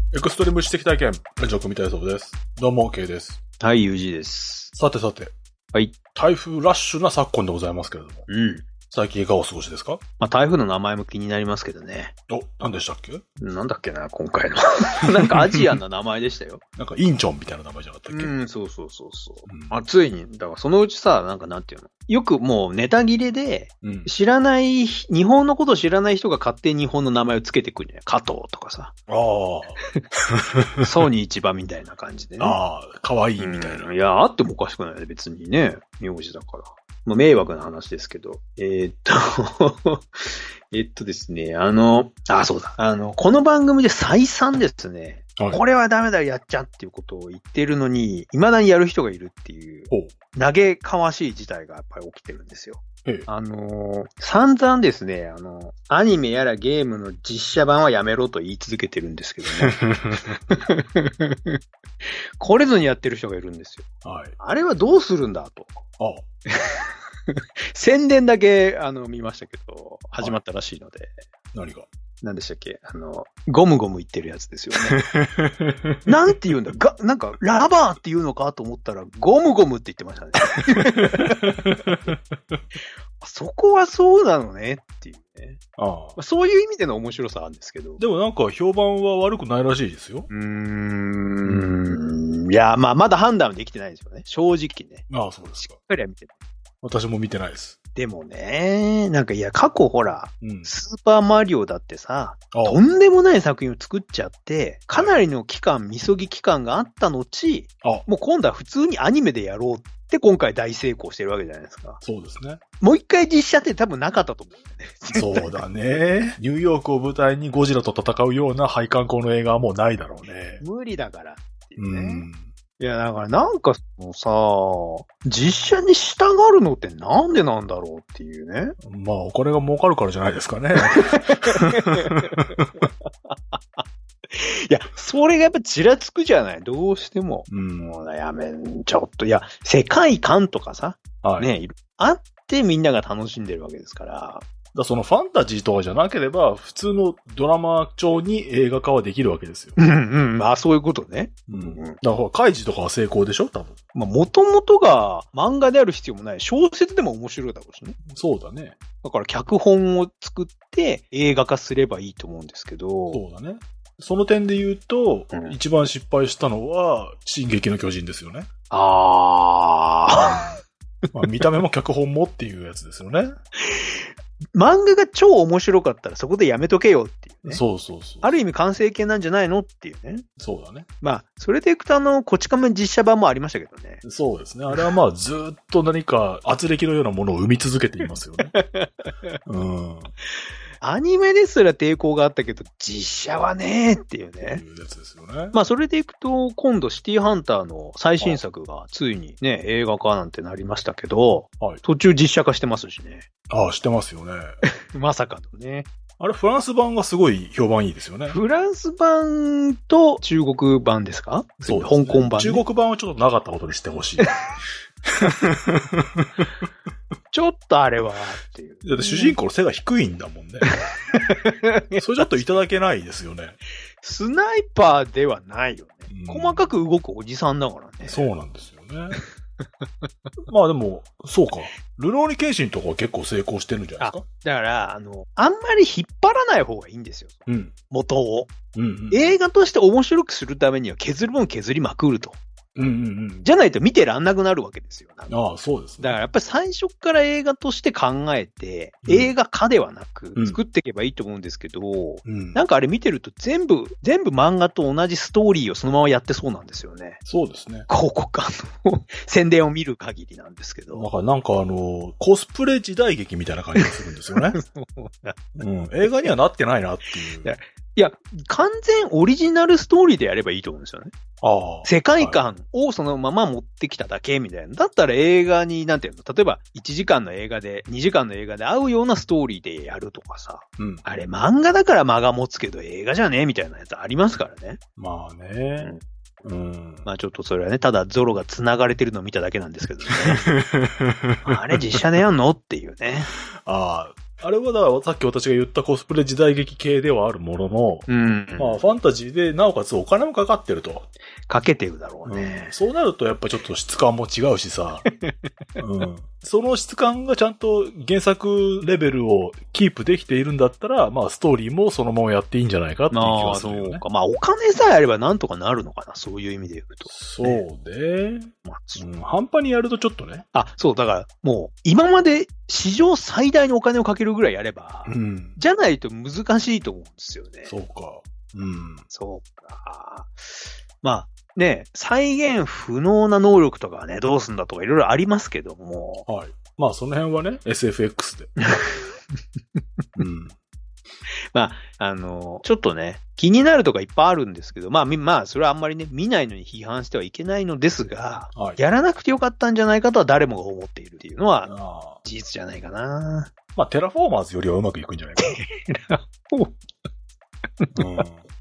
エクストリーム知的体験、ラジオ組みたいそうです。どうも、K です。 はい、UG です。 さてさて。 はい。 台風ラッシュな昨今でございますけれども。 うん。 最近いかがお過ごしですか？ まあ、台風の名前も気になりますけどね。 お、何でしたっけ？ なんだっけな、今回の。なんかアジアンな名前でしたよ。 なんかインチョンみたいな名前じゃなかったっけ？ そう。ついに、だからそのうちさ、なんていうの？よくもうネタ切れで、知らない、日本のことを知らない人が勝手に日本の名前をつけてくるんじゃない？加藤とかさ。 ああ。 ソニー市場みたいな感じでね。 ああ、かわいいみたいな。 いや、あってもおかしくないね、別にね。名字だから。まあ、迷惑な話ですけど。ですね、そうだ。この番組で再三ですね、はい、これはダメだ、やっちゃっていうことを言ってるのに、未だにやる人がいるっていう、嘆かわしい事態がやっぱり起きてるんですよ。散々ですね、アニメやらゲームの実写版はやめろと言い続けてるんですけどね。これぞにやってる人がいるんですよ。はい、あれはどうするんだと。宣伝だけ、見ましたけど、始まったらしいので。 何が？ 何でしたっけ？ゴムゴム言ってるやつですよね。なんて言うんだ？なんか、ラバーって言うのかと思ったら、ゴムゴムって言ってましたね。そこはそうなのねっていうね。そういう意味での面白さあるんですけど。 でもなんか評判は悪くないらしいですよ。 いや、まあ、まだ判断はできてないですよね。正直ね。 ああ、そうですか。 しっかりは見てない。 私も見てないです。 でもね、なんかいや、過去ほら、スーパーマリオだってさ、とんでもない作品を作っちゃって、かなりの期間、みそぎ期間があった後、もう今度は普通にアニメでやろうって今回大成功してるわけじゃないですか。 そうですね。 もう一回実写って多分なかったと思うんだよね。そうだね。ニューヨークを舞台にゴジラと戦うような配管工の映画はもうないだろうね。 無理だからっていうね。いや、だからなんかさ、実写に従うのってなんでなんだろうっていうね。 まあ、お金が儲かるからじゃないですかね。 いや、それがやっぱちらつくじゃない？どうしても。もうやめん、ちょっと、いや、世界観とかさ、ね、あってみんなが楽しんでるわけですから。 そのファンタジーとかじゃなければ、普通のドラマ調に映画化はできるわけですよ。 まあそういうことね。 だから、カイジとかは成功でしょ多分。 まあ、もともとが漫画である必要もない。小説でも面白いだろうしね。 そうだね。 だから脚本を作って映画化すればいいと思うんですけど。 そうだね。その点で言うと、一番失敗したのは、進撃の巨人ですよね。まあ、見た目も脚本もっていうやつですよね。 漫画が超面白かったらそこでやめとけよっていうね。 そう。 ある意味完成形なんじゃないのっていうね。 そうだね。 まあ、それでいくとこち亀実写版もありましたけどね。 そうですね。あれはまあずっと何か圧力のようなものを生み続けていますよね。 アニメですら抵抗があったけど、実写はねーっていうね。 いうやつですよね。 まあ、それでいくと、今度シティハンターの最新作がついにね、映画化なんてなりましたけど、途中実写化してますしね。 してますよね。 まさかのね。 あれ、フランス版がすごい評判いいですよね。 フランス版と中国版ですか？ そうですね。 香港版、ね。 中国版はちょっとなかったことにしてほしい。 ちょっとあれはっていう。 だって主人公の背が低いんだもんね。それちょっといただけないですよね。 スナイパーではないよね。細かく動くおじさんだからね。 そうなんですよね。まあでも、そうか。ルローニケンシンとかは結構成功してるんじゃないですか？ だから、あんまり引っ張らない方がいいんですよ。元を。映画として面白くするためには削るもん削りまくると。じゃないと見てらんなくなるわけですよ。 そうですね。 だからやっぱり最初から映画として考えて、映画化ではなく作っていけばいいと思うんですけど、なんかあれ見てると全部漫画と同じストーリーをそのままやってそうなんですよね。 そうですね。 広告宣伝を見る限りなんですけど。 だからなんかコスプレ時代劇みたいな感じがするんですよね。映画にはなってないなっていう。 いや、完全オリジナルストーリーでやればいいと思うんですよね。世界観をそのまま持ってきただけみたいな。だったら映画に、なんていうの、例えば1時間の映画で、2時間の映画で合うようなストーリーでやるとかさ。あれ漫画だから間が持つけど映画じゃねえみたいなやつありますからね。 まあね。 まあちょっとそれはね、ただゾロが繋がれてるのを見ただけなんですけどね。あれ実写でやんのっていうね。 あれはだからさっき私が言ったコスプレ時代劇系ではあるものの、うん、まあファンタジーでなおかつお金もかかってると。 かけてるだろうね。 そうなるとやっぱちょっと質感も違うしさ、うん、その質感がちゃんと原作レベルをキープできているんだったら、まあストーリーもそのままやっていいんじゃないかっていう気がするよね。 そうか。まあお金さえあればなんとかなるのかな、そういう意味で言うと。 そうね。まあ半端にやるとちょっとね。 そう、だからもう今まで史上最大のお金をかけるぐらいやれば、じゃないと難しいと思うんですよね。 そうか。 そうか。まあね、再現不能な能力とかね、どうすんだとかいろいろありますけども。 はい。まあその辺はね、SFX で。 まあ、ちょっとね、気になるとかいっぱいあるんですけど、まあ、それはあんまりね、見ないのに批判してはいけないのですが、やらなくてよかったんじゃないかとは誰もが思っているっていうのは、事実じゃないかな。 まあ、テラフォーマーズよりはうまくいくんじゃないかな。テラフォー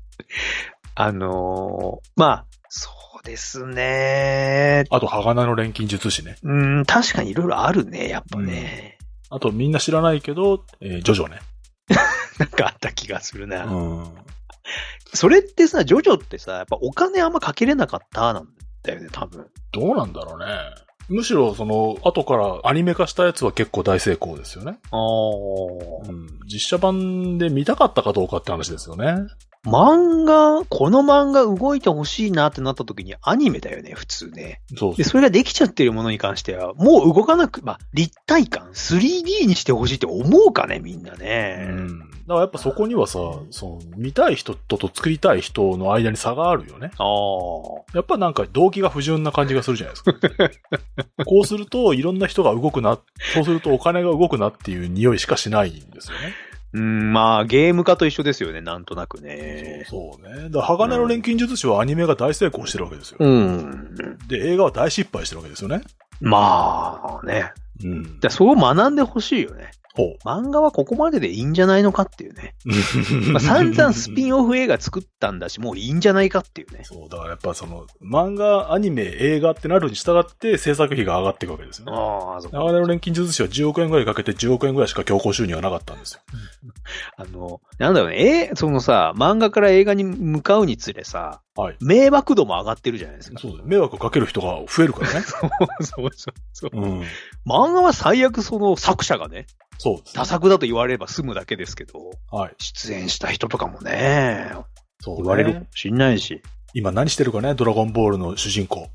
まあ、そうですね。 あと、鋼の錬金術師ね。 確かにいろいろあるね、やっぱね。 あと、みんな知らないけど、ジョジョね。 なんかあった気がするな。それってさ、ジョジョってさ、やっぱお金あんまかけれなかったなんだよね、多分。 どうなんだろうね。むしろ、後からアニメ化したやつは結構大成功ですよね。実写版で見たかったかどうかって話ですよね。 この漫画動いてほしいなってなった時にアニメだよね、普通ね。 そう。 で、それができちゃってるものに関しては、もう動かなく、立体感、3D にしてほしいって思うかね、みんなね。 だからやっぱそこにはさ、見たい人と作りたい人の間に差があるよね。やっぱなんか動機が不純な感じがするじゃないですか。こうするといろんな人が動くな、そうするとお金が動くなっていう匂いしかしないんですよね。 まあ、ゲーム化と一緒ですよね、なんとなくね。 そうね。だから鋼の錬金術師はアニメが大成功してるわけですよ。で、映画は大失敗してるわけですよね。 まあね。そう学んでほしいよね。漫画はここまででいいんじゃないのかっていうね。散々スピンオフ映画作ったんだし、もういいんじゃないかっていうね。 そう、だからやっぱ漫画、アニメ、映画ってなるに従って制作費が上がっていくわけですよね。鋼の錬金術師は10億円ぐらいかけて10億円ぐらいしか強行収入がなかったんですよ。 なんだろうね。漫画から映画に向かうにつれさ、迷惑度も上がってるじゃないですか。 そうだよ。迷惑かける人が増えるからね。 そう。漫画は最悪作者がね、 そうですね。 多作だと言われれば済むだけですけど、出演した人とかもね、言われるかもしんないし。 今何してるかね、ドラゴンボールの主人公。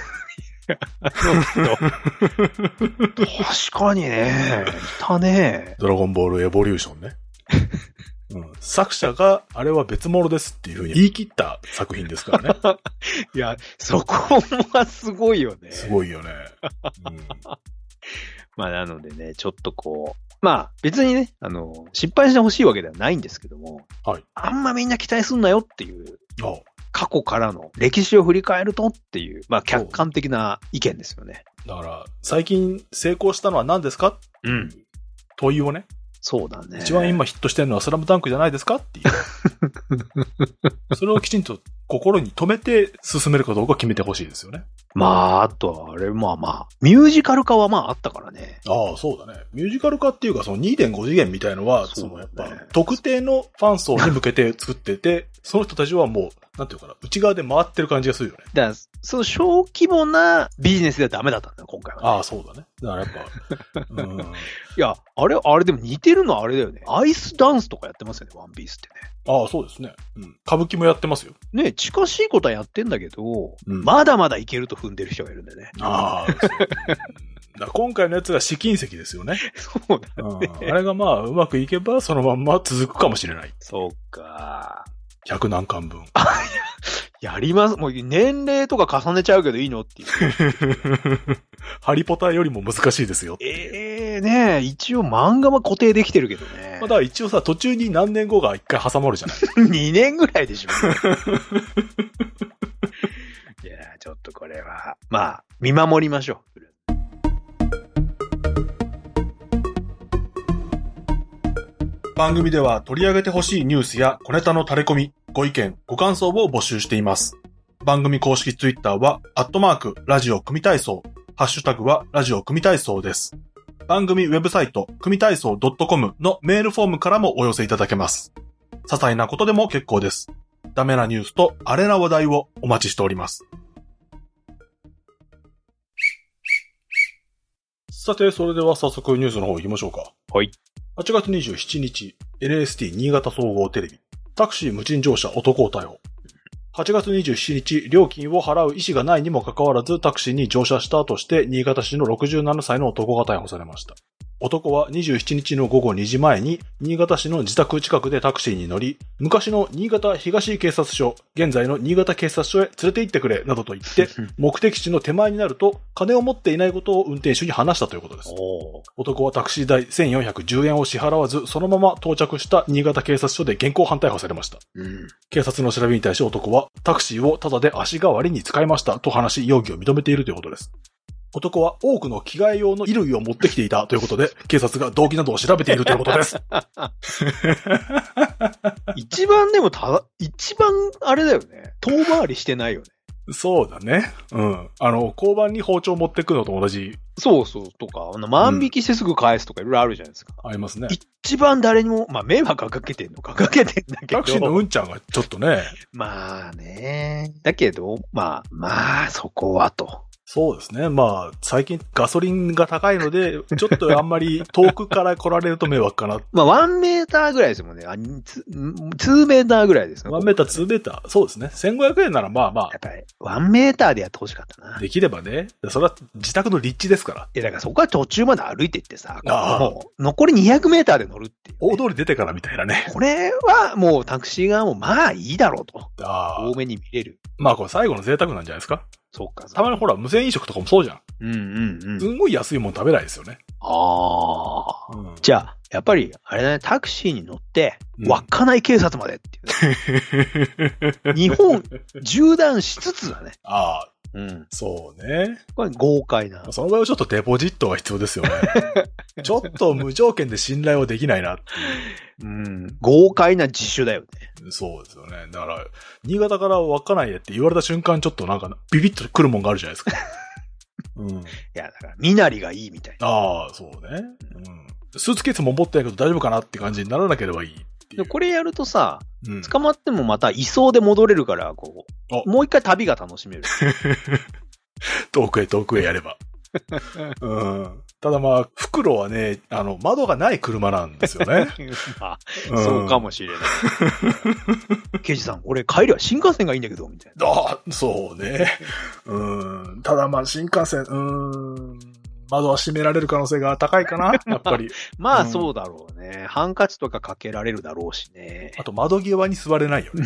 確かにね、いたね。 ドラゴンボールエボリューションね。作者があれは別物ですっていうふうに言い切った作品ですからね。 いや、そこはすごいよね。 すごいよね。 なのでね、ちょっと別にね、失敗してほしいわけではないんですけども、あんまみんな期待すんなよっていう、過去からの歴史を振り返るとっていう、客観的な意見ですよね。 だから、最近成功したのは何ですか問いをね。 そうだね。 一番今ヒットしてるのはスラムダンクじゃないですかっていう。それをきちんと心に留めて進めるかどうか決めてほしいですよね。 あとは、ミュージカル化はあったからね。 そうだね。ミュージカル化っていうか、2.5 次元みたいのは、やっぱ、特定のファン層に向けて作ってて、その人たちはもう、なんていうかな、内側で回ってる感じがするよね。 だから、小規模なビジネスではダメだったんだよ、今回は、 そうだね。だからやっぱ、 いや、あれでも似てるのはあれだよね。アイスダンスとかやってますよね、ワンピースってね。 そうですね。歌舞伎もやってますよ。 ね、近しいことはやってんだけど、まだまだいけると踏んでる人がいるんでね。 今回のやつが試金石ですよね。 そうだね。 あれがうまくいけば、そのまんま続くかもしれない。 そうか。 100何巻分。 やります。もう年齢とか重ねちゃうけどいいのっていう。 ハリポタよりも難しいですよ。 ねえ、一応漫画は固定できてるけどね。 だから一応さ、途中に何年後が一回挟まるじゃない。 2年ぐらいでしょ。いや、ちょっとこれは、見守りましょう。 番組では取り上げてほしいニュースや小ネタの垂れ込み、ご意見、ご感想を募集しています。番組公式ツイッターは、ラジオ組体操、ハッシュタグはラジオ組体操です。 番組ウェブサイト、組体操 .com のメールフォームからもお寄せいただけます。些細なことでも結構です。ダメなニュースとアレな話題をお待ちしております。さて、それでは早速ニュースの方行きましょうか。 はい。 8月27日、NST 新潟総合テレビ。タクシー無賃乗車男を逮捕。8月27日、料金を払う意思がないにもかかわらずタクシーに乗車したとして新潟市の67歳の男が逮捕されました。男は27日の午後2時前に新潟市の自宅近くでタクシーに乗り、昔の新潟東警察署、現在の新潟警察署へ連れて行ってくれなどと言って目的地の手前になると金を持っていないことを運転手に話したということです。男はタクシー代1410円を支払わずそのまま到着した新潟警察署で現行犯逮捕されました。警察の調べに対し男はタクシーをタダで足代わりに使いましたと話し容疑を認めているということです。男は多くの着替え用の衣類を持ってきていたということで、警察が動機などを調べているということです。 一番あれだよね。遠回りしてないよね。 そうだね。うん。交番に包丁持ってくのと同じ。 そうとか、万引きしてすぐ返すとかいろいろあるじゃないですか。 ありますね。 一番誰にも、迷惑はかけてんだけど。 タクシーのうんちゃんがちょっとね。 まあね。だけど、そこはと。 そうですね。最近ガソリンが高いので、ちょっとあんまり遠くから来られると迷惑かな。 1メーターぐらいですもんね。2メーターぐらいですね。 1メーター、2メーター。そうですね。1500円ならやっぱり、1メーターでやってほしかったな。 できればね。それは自宅の立地ですから。 だからそこは途中まで歩いていってさ、もう残り200メーターで乗るっていう、 ね。大通り出てからみたいなね。 これはもうタクシー側もいいだろうと。多めに見れる。 これ最後の贅沢なんじゃないですか。 そうか。 たまにほら、無銭飲食とかもそうじゃん。すんごい安いもん食べないですよね。 じゃあ、やっぱり、あれだね、タクシーに乗って、稚内警察までっていう、ね。日本、縦断しつつだね。 そうね。 これ豪快な。 その場合はちょっとデポジットが必要ですよね。ちょっと無条件で信頼はできないなっていう。 豪快な自首だよね。 そうですよね。だから、新潟から稚内へって言われた瞬間ちょっとビビッと来るもんがあるじゃないですか。 いや、だから、身なりがいいみたいな。 そうね。スーツケースも持ってないけど大丈夫かなって感じにならなければいい。 これやるとさ、捕まってもまた移送で戻れるから、もう一回旅が楽しめる。遠くへやれば。ただ袋はね、窓がない車なんですよね。 そうかもしれない。刑事さん、俺帰りは新幹線がいいんだけど、みたいな。 そうね。ただ新幹線、窓は閉められる可能性が高いかな、やっぱり。 そうだろうね。ハンカチとかかけられるだろうしね。 あと窓際に座れないよね。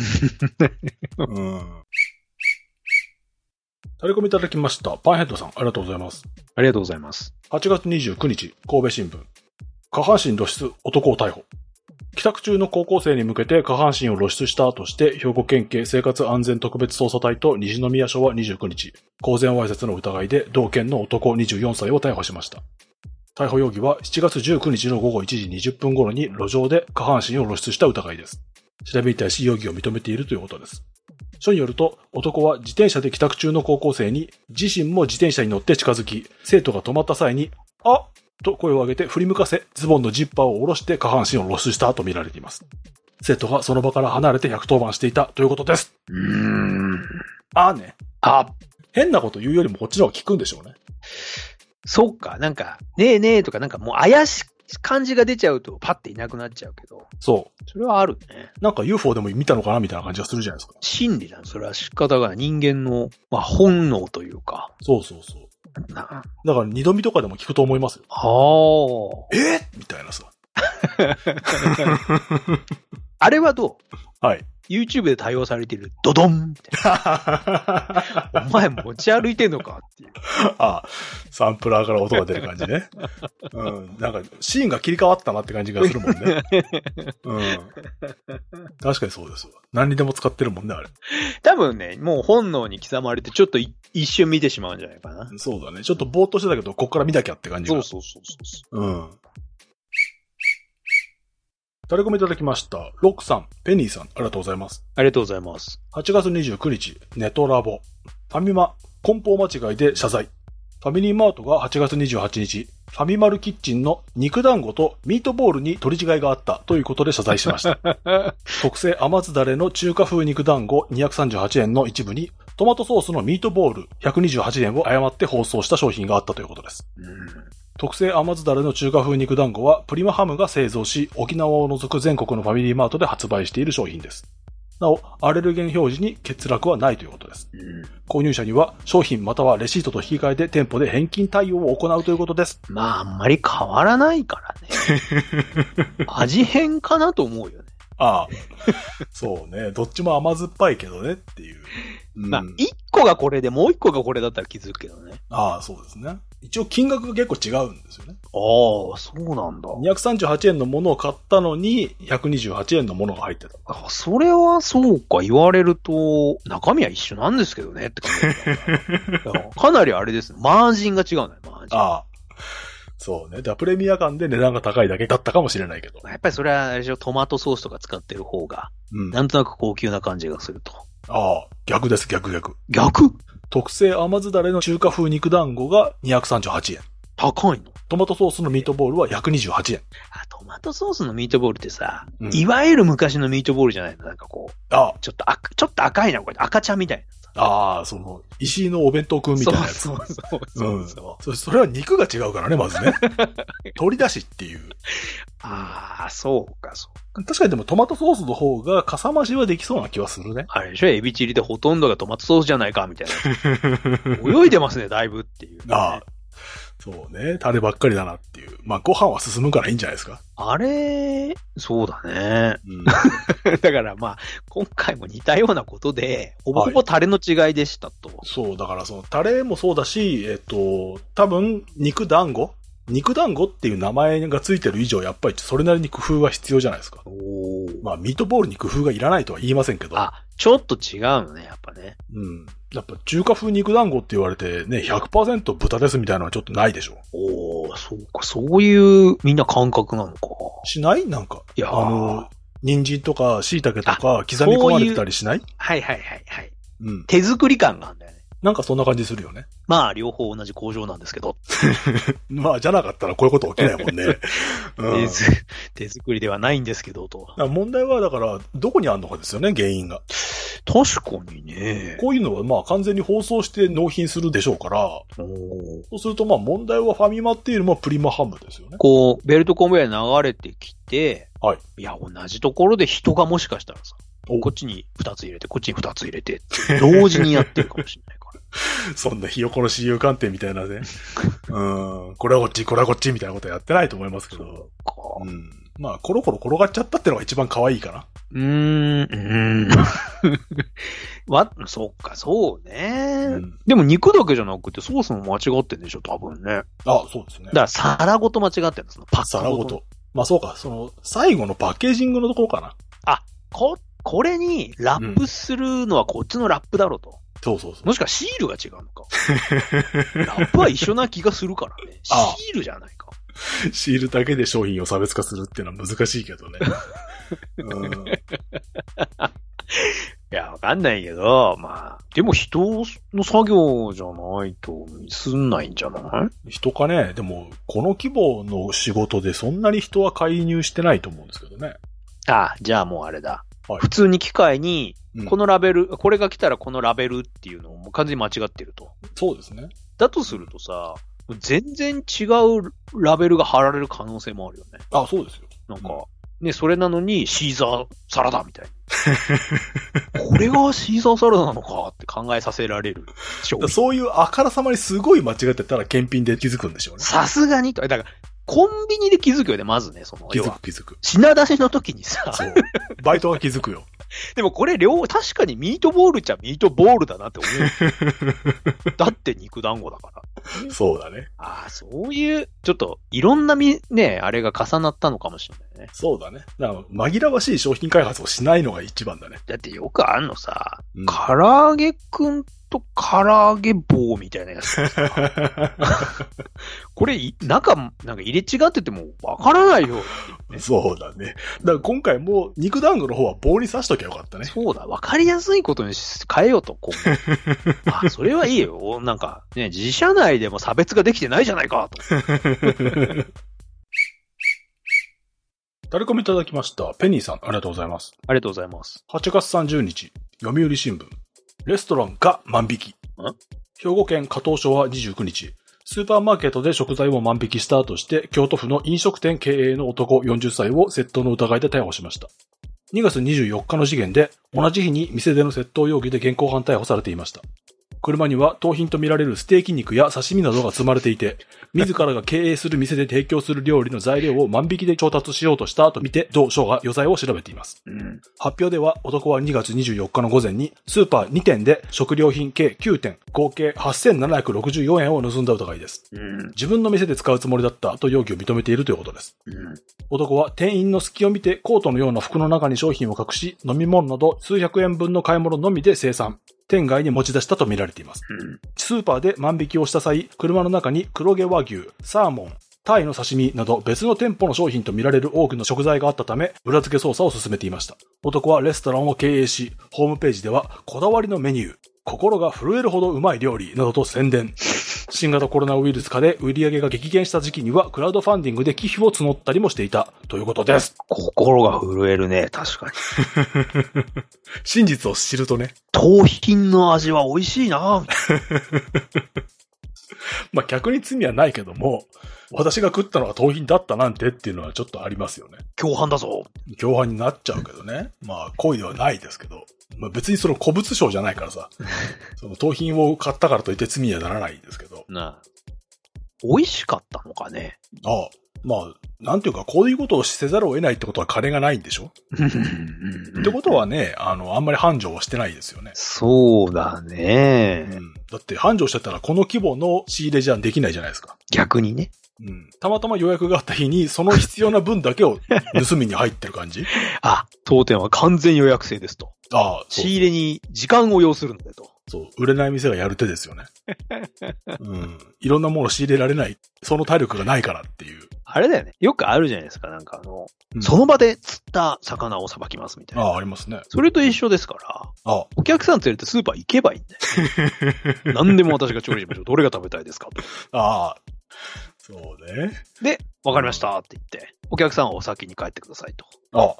タレコミいただきました。パンヘッドさん、ありがとうございます。 ありがとうございます。 8月29日、神戸新聞。下半身露出、男を逮捕。帰宅中の高校生に向けて下半身を露出したとして、兵庫県警生活安全特別捜査隊と西宮署は29日、公然わいせつの疑いで同県の男24歳を逮捕しました。逮捕容疑は7月19日の午後1時20分頃に路上で下半身を露出した疑いです。調べに対し容疑を認めているということです。署によると、男は自転車で帰宅中の高校生に自身も自転車に乗って近づき、生徒が止まった際に、あと声を上げて振り向かせ、ズボンのジッパーを下ろして下半身を露出したと見られています。生徒がその場から離れて110番していたということです。変なこと言うよりもこっちの方が聞くんでしょうね。 そっか、ねえとかもう怪しい感じが出ちゃうとパッていなくなっちゃうけど。 それはあるね。 UFO でも見たのかなみたいな感じがするじゃないですか。 心理だ。それは仕方が人間の、本能というか。 そう。だから二度見とかでも聞くと思いますよ。みたいなさ。 あれはどう？はい。 YouTube で対応されているドドンみたいな。お前持ち歩いてんのかっていう。 サンプラーから音が出る感じね。シーンが切り替わったなって感じがするもんね。確かにそうですわ。何にでも使ってるもんね、あれ。 多分ね、もう本能に刻まれてちょっと一瞬見てしまうんじゃないかな。 そうだね。ちょっとぼーっとしてたけど、こっから見なきゃって感じが。 そう。 タレコミいただきました。ロックさん、ペニーさん、ありがとうございます。 ありがとうございます。 8月29日、ネトラボ。ファミマ、梱包間違いで謝罪。 ファミリーマートが8月28日、ファミマルキッチンの肉団子とミートボールに取り違いがあったということで謝罪しました。特製甘酢だれの中華風肉団子238円の一部に、トマトソースのミートボール128円を誤って包装した商品があったということです。特製甘酢だれの中華風肉団子はプリマハムが製造し、沖縄を除く全国のファミリーマートで発売している商品です。なお、アレルゲン表示に欠落はないということです。購入者には商品またはレシートと引き換えで店舗で返金対応を行うということです。 まあ、あんまり変わらないからね。味変かなと思うよね。 ああ。そうね。どっちも甘酸っぱいけどねっていう。 まあ、一個がこれでもう一個がこれだったら気づくけどね。 ああ、そうですね。一応金額が結構違うんですよね。 ああ、そうなんだ。 238円のものを買ったのに、128円のものが入ってた。 あ、それはそうか、言われると、中身は一緒なんですけどね、って感じ。かなりあれですね。マージンが違うね、マージン。 ああ。そうね。だからプレミア感で値段が高いだけだったかもしれないけど。 やっぱりそれは、あれでしょ、トマトソースとか使ってる方が、なんとなく高級な感じがすると。 ああ、逆です、逆。 逆？ 特製甘酢だれの中華風肉団子が238円。 高いの？ トマトソースのミートボールは128円。 あ、トマトソースのミートボールってさ、いわゆる昔のミートボールじゃないの？なんかこう。 ああ。 ちょっと赤いな、これ。赤茶みたいな。 ああ、石井のお弁当くんみたいなやつ。 そう。 それは肉が違うからね、まずね。取り出しっていう。 ああ、そうか。 確かにでもトマトソースの方がかさ増しはできそうな気はするね。 あれでしょ、エビチリでほとんどがトマトソースじゃないか、みたいな。泳いでますね、だいぶっていう、ね。 ああ。そうね。タレばっかりだなっていう。まあ、ご飯は進むからいいんじゃないですか。 あれ、そうだね。だからまあ、今回も似たようなことで、ほぼほぼタレの違いでしたと。 そう、だからタレもそうだし、多分、肉団子っていう名前がついてる以上、やっぱりそれなりに工夫は必要じゃないですか。まあ、ミートボールに工夫がいらないとは言いませんけど。 あ、ちょっと違うのね、やっぱね。 やっぱ中華風肉団子って言われてね、100% 豚ですみたいなのはちょっとないでしょ。 そうか、そういうみんな感覚なのか。 しないなんか。 いや人参とか椎茸とか刻み込まれてたりしない？ はい。手作り感があるんだよね。 なんかそんな感じするよね。 まあ、両方同じ工場なんですけど。 まあ、じゃなかったらこういうこと起きないもんね。 手作りではないんですけど、と。 問題はだから、どこにあるのかですよね、原因が。 確かにね。 こういうのはまあ完全に包装して納品するでしょうから、そうするとまあ問題はファミマっていうよりもプリマハムですよね。 こう、ベルトコンベヤー流れてきて、 はい。 いや、同じところで人がもしかしたらさ、こっちに2つ入れて、こっちに2つ入れて、同時にやってるかもしれないから。 そんなひよこの私有鑑定みたいなね。これはこっち、これはこっちみたいなことやってないと思いますけど。まあ、コロコロ転がっちゃったってのが一番可愛いかな。 そうか、そうね。でも肉だけじゃなくてソースも間違ってんでしょ、多分ね。 あ、そうですね。 だから皿ごと間違ってんですよ、パックごと。 皿ごと。まあそうか、最後のパッケージングのところかな。 あ、これにラップするのはこっちのラップだろうと。 そう。 もしくはシールが違うのか。ラップは一緒な気がするからね。シールじゃないか。 シールだけで商品を差別化するっていうのは難しいけどね。 いや、わかんないけど、まあ、でも人の作業じゃないとミスんないんじゃない？ 人かね。でも、この規模の仕事でそんなに人は介入してないと思うんですけどね。 あ、じゃあもうあれだ。 はい、 普通に機械に、このラベル、これが来たらこのラベルっていうのをもう完全に間違ってると。 そうですね。 だとするとさ、全然違うラベルが貼られる可能性もあるよね。 あ、そうですよ。 なんか、ね、それなのにシーザーサラダみたいな。これがシーザーサラダなのかって考えさせられる。 そういうあからさまにすごい間違ってたら検品で気づくんでしょうね。 さすがにと。だから、コンビニで気づくよね、まずね、 気づく。 品出しの時にさ。 そう。バイトが気づくよ。 でもこれ確かにミートボールっちゃミートボールだなって思う。だって肉団子だから。 そうだね。 ああ、そういう、ちょっと、いろんなね、あれが重なったのかもしれないね。 そうだね。だから紛らわしい商品開発をしないのが一番だね。 だってよくあんのさ、唐揚げくんと唐揚げ棒みたいなやつ。これ、なんか入れ違っててもわからないよ。 そうだね。だから今回も肉団子の方は棒に刺しときゃよかったね。 そうだ、わかりやすいことに変えようと、こう。あ、それはいいよ。なんか、ね、自社内でも差別ができてないじゃないか、と。 タレコミいただきました。ペニーさん、ありがとうございます。 ありがとうございます。 8月30日、読売新聞。レストランが万引き。兵庫県加東署は29日、スーパーマーケットで食材を万引きしたとして、京都府の飲食店経営の男40歳を窃盗の疑いで逮捕しました。2月24日の時点で、同じ日に店での窃盗容疑で現行犯逮捕されていました。車には盗品とみられるステーキ肉や刺身などが積まれていて、自らが経営する店で提供する料理の材料を万引きで調達しようとしたとみて、同署が余罪を調べています。発表では、男は2月24日の午前に、スーパー2店で食料品計9点、合計8764円を盗んだ疑いです。自分の店で使うつもりだったと容疑を認めているということです。男は店員の隙を見てコートのような服の中に商品を隠し、飲み物など数百円分の買い物のみで清算。店外に持ち出したと見られています。スーパーで万引きをした際、車の中に黒毛和牛、サーモン、タイの刺身など別の店舗の商品と見られる多くの食材があったため、裏付け捜査を進めていました。男はレストランを経営し、ホームページではこだわりのメニュー、心が震えるほどうまい料理などと宣伝。新型コロナウイルス禍で売り上げが激減した時期にはクラウドファンディングで寄付を募ったりもしていたということです。 心が震えるね、確かに。 真実を知るとね。 盗品の味は美味しいなまあ逆に罪はないけども、私が食ったのが盗品だったなんてっていうのはちょっとありますよね。 共犯だぞ。 共犯になっちゃうけどね。まあ故意ではないですけど。まあ、別にその古物商じゃないからさ。その盗品を買ったからといって罪にはならないんですけど。 なあ。美味しかったのかね。 ああ。まあ、なんていうか、こういうことをせざるを得ないってことは金がないんでしょってことはね、あんまり繁盛はしてないですよね。 そうだね。 だって繁盛してたらこの規模の仕入れじゃできないじゃないですか。 逆にね。 たまたま予約があった日に、その必要な分だけを盗みに入ってる感じあ、当店は完全予約制ですと。ああ、仕入れに時間を要するのでと。 そう、売れない店がやる手ですよね。いろんなものを仕入れられない、その体力がないからっていう。 あれだよね。よくあるじゃないですか。なんかその場で釣った魚をさばきますみたいな。 ああ、ありますね。 それと一緒ですから。お客さん連れてスーパー行けばいいんだよ。何でも私が調理しましょう。どれが食べたいですかと。ああ。そうね。で、わかりましたって言って、お客さんはお先に帰ってくださいと。ああ。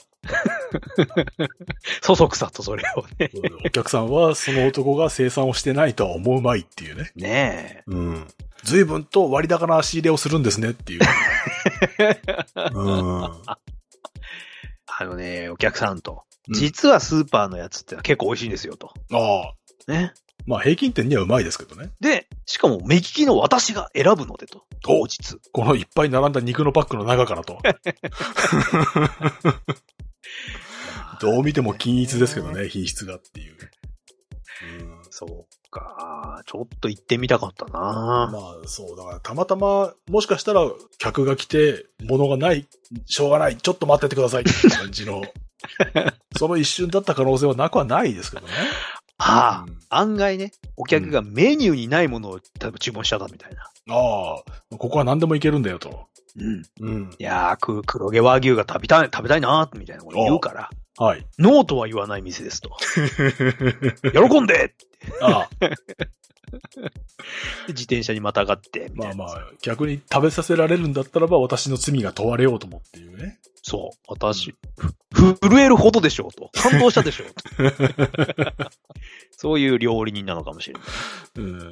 そそくさとそれをね。 お客さんはその男が生産をしてないとは思うまいっていうね。 ねえ。 随分と割高な仕入れをするんですねっていう。 お客さんと。実はスーパーのやつって結構美味しいんですよと。ああ。ね。 まあ平均点にはうまいですけどね。 で、しかも目利きの私が選ぶのでと。当日。 このいっぱい並んだ肉のパックの中からと。どう見ても均一ですけどね、品質がっていう。 そうか。ちょっと行ってみたかったな。 まあそう、だからたまたま、もしかしたら客が来て、物がない、しょうがない、ちょっと待っててくださいって感じの、その一瞬だった可能性はなくはないですけどね。 ああ、案外ね、お客がメニューにないものを例えば注文しちゃったみたいな。 ああ、ここは何でもいけるんだよと。 いやー、黒毛和牛が食べたいなーみたいなこと言うから。はい。ノーとは言わない店ですと。喜んでああ自転車にまたがって。 まあまあ、逆に食べさせられるんだったらば私の罪が問われようと思っていうね。 そう。私、震えるほどでしょうと。感動したでしょうと。そういう料理人なのかもしれない。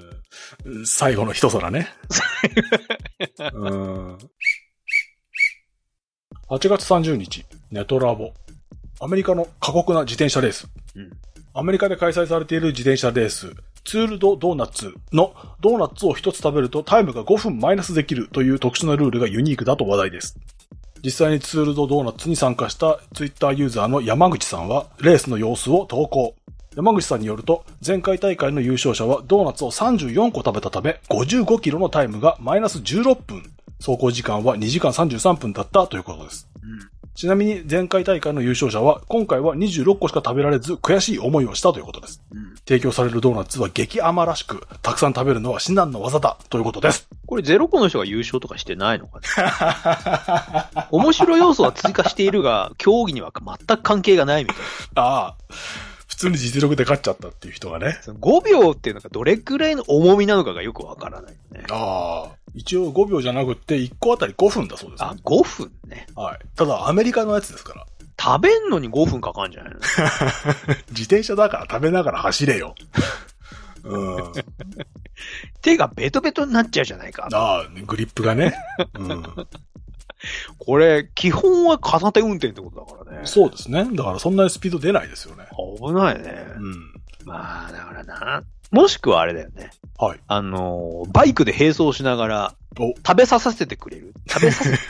最後の一皿ね。8月30日、ネトラボ。アメリカの過酷な自転車レース。アメリカで開催されている自転車レース、ツール・ド・ドーナツのドーナツを一つ食べるとタイムが5分マイナスできるという特殊なルールがユニークだと話題です。実際にツール・ド・ドーナツに参加したツイッターユーザーの山口さんはレースの様子を投稿。山口さんによると前回大会の優勝者はドーナツを34個食べたため55キロのタイムがマイナス16分。走行時間は2時間33分だったということです。ちなみに前回大会の優勝者は今回は26個しか食べられず悔しい思いをしたということです。提供されるドーナツは激甘らしくたくさん食べるのは至難の技だということです。 これ0個の人が優勝とかしてないのかね。面白い要素は追加しているが、競技には全く関係がないみたいな。 ああ。普通に実力で勝っちゃったっていう人がね。 5秒っていうのがどれくらいの重みなのかがよくわからないよね。 ああ。一応5秒じゃなくって1個あたり5分だそうですね。 あ、5分ね。 はい。ただアメリカのやつですから。 食べんのに5分かかんじゃないの自転車だから食べながら走れよ。うん。 手がベトベトになっちゃうじゃないか。 ああ、グリップがね。うん。 これ、基本は片手運転ってことだからね。 そうですね。だからそんなにスピード出ないですよね。 危ないね。 うん。 まあ、だからな。もしくはあれだよね。 はい。 バイクで並走しながら、食べさせてくれる。食べさせて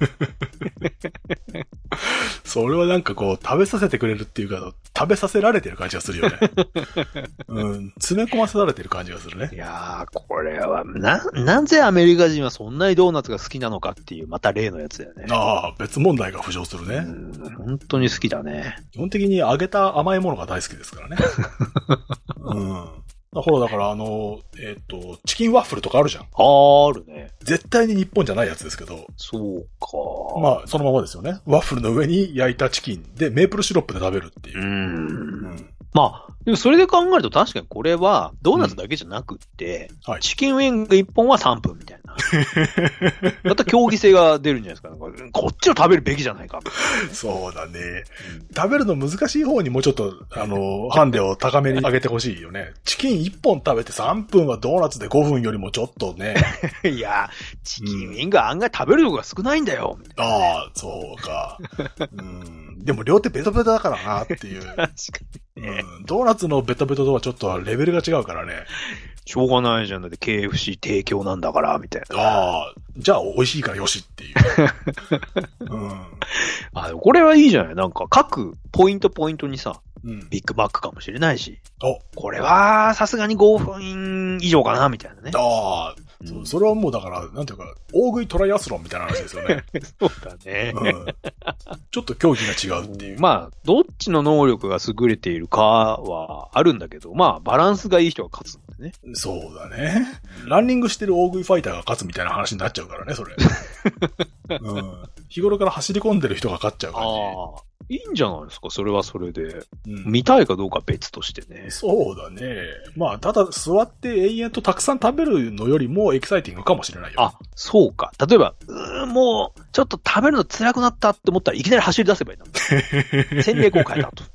それはなんかこう、食べさせてくれるっていうか、食べさせられてる感じがするよね。うん。詰め込ませられてる感じがするね。 いやー、これは、なぜアメリカ人はそんなにドーナツが好きなのかっていう、また例のやつだよね。 ああ、別問題が浮上するね。 本当に好きだね。 基本的に揚げた甘いものが大好きですからね。うん。ほら、だからチキンワッフルとかあるじゃん。 あるね。 絶対に日本じゃないやつですけど。 そうか。 まあ、そのままですよね。ワッフルの上に焼いたチキンでメープルシロップで食べるっていう。 まあ、でもそれで考えると確かにこれはドーナツだけじゃなくって、はい、チキンウィング1本は3分みたいな。また競技性が出るんじゃないですか。こっちを食べるべきじゃないか。 そうだね。食べるの難しい方にもうちょっと、ハンデを高めに上げてほしいよね。チキン1本食べて3分はドーナツで5分よりもちょっとね。 いや、チキンウィングは案外食べるのが少ないんだよ。 ああ、そうか。でも両手ベトベトだからなっていう。 確かにね。 ドーナツのベトベトとはちょっとレベルが違うからね。 しょうがないじゃん。だって KFC 提供なんだから、みたいな。 ああ、じゃあ美味しいからよしっていう。 でもこれはいいじゃない。なんか各ポイントにさ、ビッグマックかもしれないし。これはさすがに5分以上かな、みたいなね。 ああ、それはもうだから、なんていうか、大食いトライアスロンみたいな話ですよね。 そうだね、 ちょっと競技が違うっていう。 まあ、どっちの能力が優れているかはあるんだけど、まあ、バランスがいい人が勝つんだよね。 そうだね。ランニングしてる大食いファイターが勝つみたいな話になっちゃうからね、それ。日頃から走り込んでる人が勝っちゃう感じ。 いいんじゃないですか、それはそれで。見たいかどうかは別としてね。 そうだね。まあ、ただ座って永遠とたくさん食べるのよりもエキサイティングかもしれないよ。 そうか。例えば、もう、ちょっと食べるの辛くなったって思ったらいきなり走り出せばいいな。戦略を変えたと。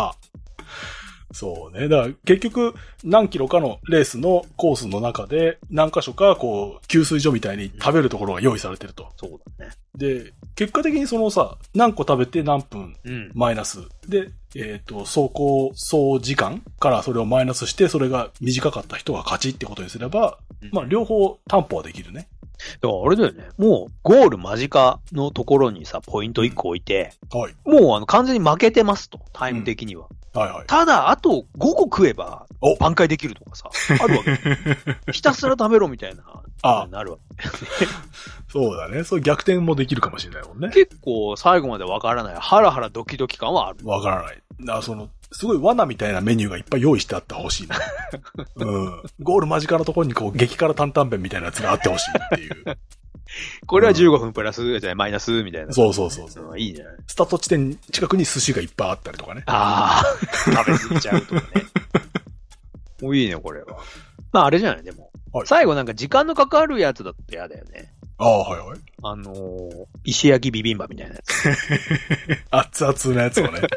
そうね。だから結局何キロかのレースのコースの中で何箇所かこう給水所みたいに食べるところが用意されてると。 そうだね。 で、結果的にそのさ、何個食べて何分マイナス。で、走行総時間からそれをマイナスしてそれが短かった人が勝ちってことにすれば、まあ両方担保はできるね。 だからあれだよね。もうゴール間近のところにさ、ポイント1個置いて、もう完全に負けてますと、タイム的には。ただ、あと5個食えば挽回できるとかさ、あるわけ。ひたすら食べろみたいな、なるわけ。 そうだね。そういう逆転もできるかもしれないもんね。 結構最後までわからない、ハラハラドキドキ感はある。 わからない。すごい罠みたいなメニューがいっぱい用意してあってほしいな。ゴール間近のところにこう激辛担々弁みたいなやつがあってほしいっていう。 これは15分プラス、じゃマイナスみたいな。 そう。 いいじゃない。 スタート地点近くに寿司がいっぱいあったりとかね。 食べ過ぎちゃうとかね。もういいね、これは。まああれじゃない、でも。最後なんか時間のかかるやつだって嫌だよね。石焼きビビンバみたいなやつ。熱々なやつをね。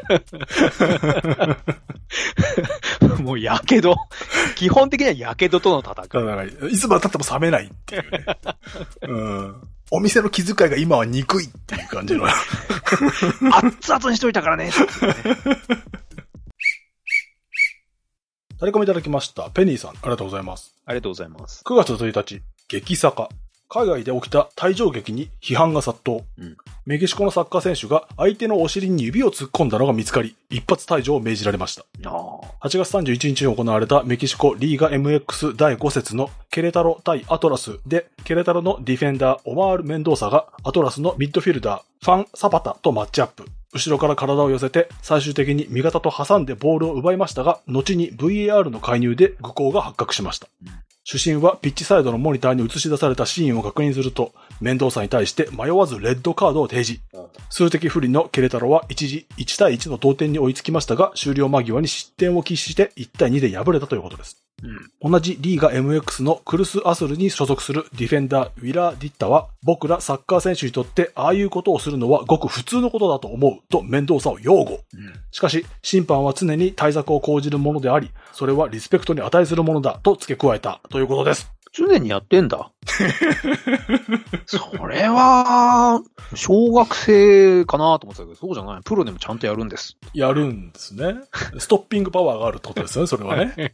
もうやけど。基本的にはやけどとの戦い。いつまで経っても冷めないっていうね。お店の気遣いが今は憎いっていう感じの。 熱々にしといたからね。 タレコミいただきました。ペニーさん、ありがとうございます。 ありがとうございます。 9月1日、激坂。海外で起きた退場劇に批判が殺到。メキシコのサッカー選手が相手のお尻に指を突っ込んだのが見つかり、一発退場を命じられました。8月31日に行われたメキシコリーガ MX 第5節のケレタロ対アトラスで、ケレタロのディフェンダーオマール・メンドーサがアトラスのミッドフィルダーファン・サパタとマッチアップ。後ろから体を寄せて最終的に味方と挟んでボールを奪いましたが、後に VAR の介入で愚行が発覚しました。 主審はピッチサイドのモニターに映し出されたシーンを確認すると、メンドーサに対して迷わずレッドカードを提示。数的不利のケレタロは一時1対1の同点に追いつきましたが、終了間際に失点を喫して1対2で敗れたということです。同じリーガ MX のクルス・アスルに所属するディフェンダーウィラー・ディッタは、僕らサッカー選手にとってああいうことをするのはごく普通のことだと思うとメンドーサを擁護。しかし審判は常に対策を講じるものであり、それはリスペクトに値するものだと付け加えたということです。 常にやってんだ。それは、小学生かなと思ってたけど、そうじゃない。プロでもちゃんとやるんです。 やるんですね。ストッピングパワーがあるってことですよね、それはね。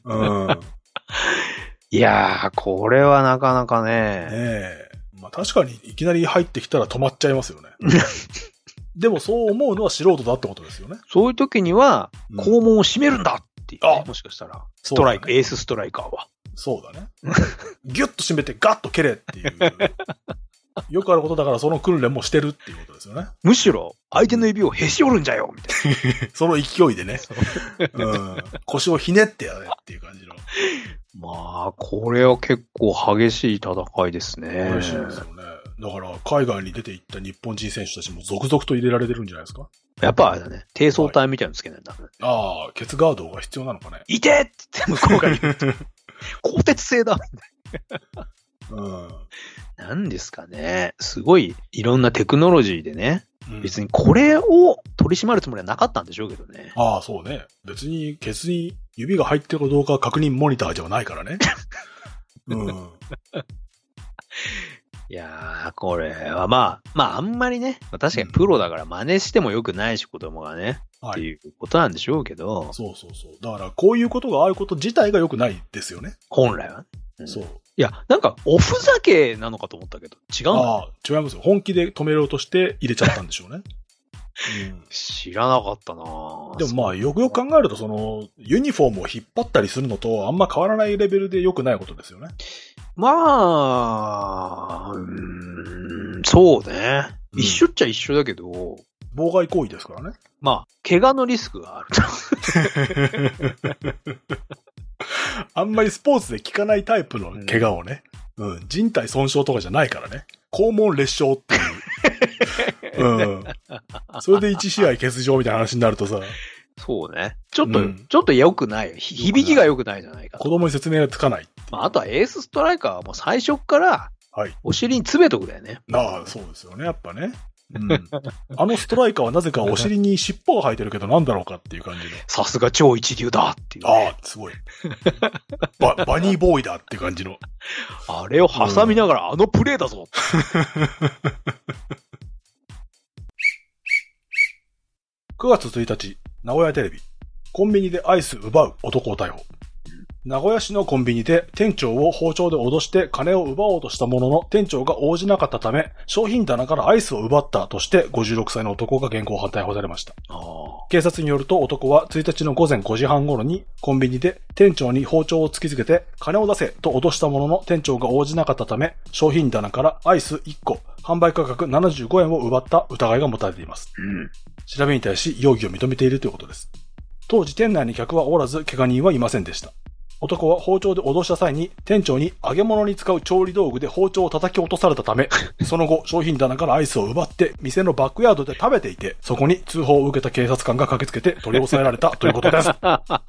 いやー、これはなかなかね。まあ確かにいきなり入ってきたら止まっちゃいますよね。でもそう思うのは素人だってことですよね。 そういう時には、肛門を締めるんだっていう、ね、もしかしたら、ストライク、エースストライカーは。 そうだね。ギュッと締めてガッと蹴れっていう。よくあることだからその訓練もしてるっていうことですよね。 むしろ、相手の指をへし折るんじゃよみたいな。 その勢いでね、腰をひねってやれっていう感じの。 まあ、これは結構激しい戦いですね。 激しいですよね。だから、海外に出て行った日本人選手たちも続々と入れられてるんじゃないですか。 やっぱあれだね。低層体みたいなのつけないんだ、ね。 ああ、ケツガードが必要なのかね。 いてって言って向こうが言うと。鋼鉄製だ。なんですかね。すごい、いろんなテクノロジーでね。別にこれを取り締まるつもりはなかったんでしょうけどね。 ああ、そうね。別にケツに指が入ってるかどうか確認モニターではないからね。 いやー、これはまああんまりね、確かにプロだから真似してもよくないし、子供がね、っていうことなんでしょうけど。 そう。だからこういうことがあること自体が良くないですよね。 本来はね。 そう。 いや、なんか、おふざけなのかと思ったけど、違うんだ、ね。 ああ、違いますよ。本気で止めようとして入れちゃったんでしょうね。 知らなかったなでもまあ、よくよく考えると、ユニフォームを引っ張ったりするのと、あんま変わらないレベルで良くないことですよね。 まあ、そうね。一緒っちゃ一緒だけど。 妨害行為ですからね。 まあ、怪我のリスクがあると。 あんまりスポーツで効かないタイプの怪我をね、人体損傷とかじゃないからね。肛門裂傷っていう。それで1試合欠場みたいな話になるとさ。 そうね。ちょっと良くない。響きが良くないじゃないか。 子供に説明がつかない。 まあ、あとはエースストライカーはもう最初から、お尻に詰めとくだよね。 ああ、そうですよね。やっぱね。あのストライカーはなぜかお尻に尻尾が生えてるけどなんだろうかっていう感じの。 さすが超一流だっていう、ね。 ああ、すごい。バニーボーイだっていう感じの。 あれを挟みながらあのプレーだぞ。 9月1日、名古屋テレビ。コンビニでアイス奪う男を逮捕。名古屋市のコンビニで店長を包丁で脅して金を奪おうとしたものの店長が応じなかったため商品棚からアイスを奪ったとして56歳の男が現行犯逮捕されました。警察によると男は1日の午前5時半頃にコンビニで店長に包丁を突きつけて金を出せと脅したものの店長が応じなかったため商品棚からアイス1個販売価格75円を奪った疑いが持たれています。調べに対し容疑を認めているということです。当時店内に客はおらず怪我人はいませんでした。男は包丁で脅した際に店長に揚げ物に使う調理道具で包丁を叩き落とされたため、その後商品棚からアイスを奪って店のバックヤードで食べていて、そこに通報を受けた警察官が駆けつけて取り押さえられたということです。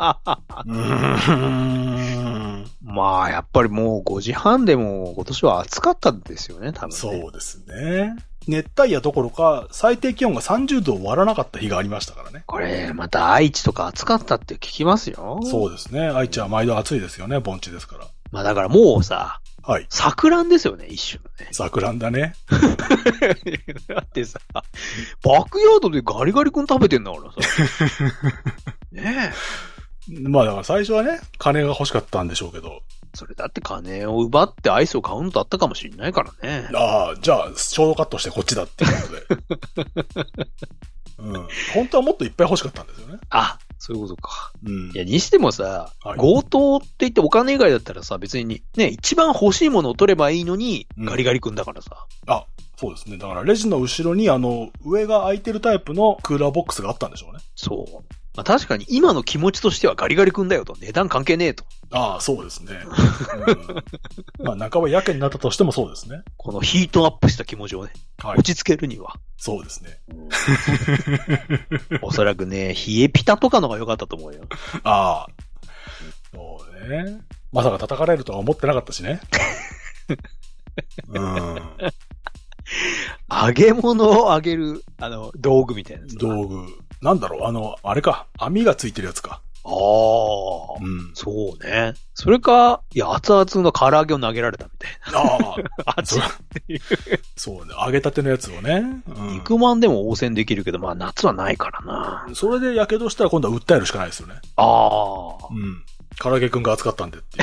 まあやっぱりもう5時半でも今年は暑かったんですよね、多分ね。 そうですね。熱帯夜どころか最低気温が30度を割らなかった日がありましたからね。 これまた愛知とか暑かったって聞きますよ。 そうですね。愛知は毎度暑いですよね。盆地ですから。 まあだからもうさ、 はい。 錯乱ですよね、一種のね。 錯乱だね。 だってさ、バックヤードでガリガリ君食べてんだからさ。ねえ。まあだから最初はね、金が欲しかったんでしょうけど。 それだって金を奪ってアイスを買うのだったかもしれないからね。 ああ、じゃあ、ショートカットしてこっちだっていうことで。本当はもっといっぱい欲しかったんですよね。 あ、そういうことか。いや、にしてもさ、強盗って言ってお金以外だったらさ、別にね、一番欲しいものを取ればいいのに、ガリガリ君だからさ。 あ、そうですね。だからレジの後ろに上が空いてるタイプのクーラーボックスがあったんでしょうね。 そう。 まあ確かに今の気持ちとしてはガリガリ君だよと。値段関係ねえと。 ああ、そうですね。まあ半ばやけになったとしてもそうですね。 このヒートアップした気持ちをね、はい、落ち着けるには。 そうですね。 おそらくね、冷えピタとかのが良かったと思うよ。 ああ。そうね。まさか叩かれるとは思ってなかったしね。 揚げ物を揚げる、道具みたいなやつ。 道具。なんだろう、あれか。網がついてるやつか。 ああ、そうね。それか、いや、熱々の唐揚げを投げられたみたいな。ああ、熱いっていう。 そうね。揚げたてのやつをね。 肉まんでも応戦できるけど、まあ夏はないからな。 それで火傷したら今度は訴えるしかないですよね。ああ。唐揚げくんが熱かったんでっていう。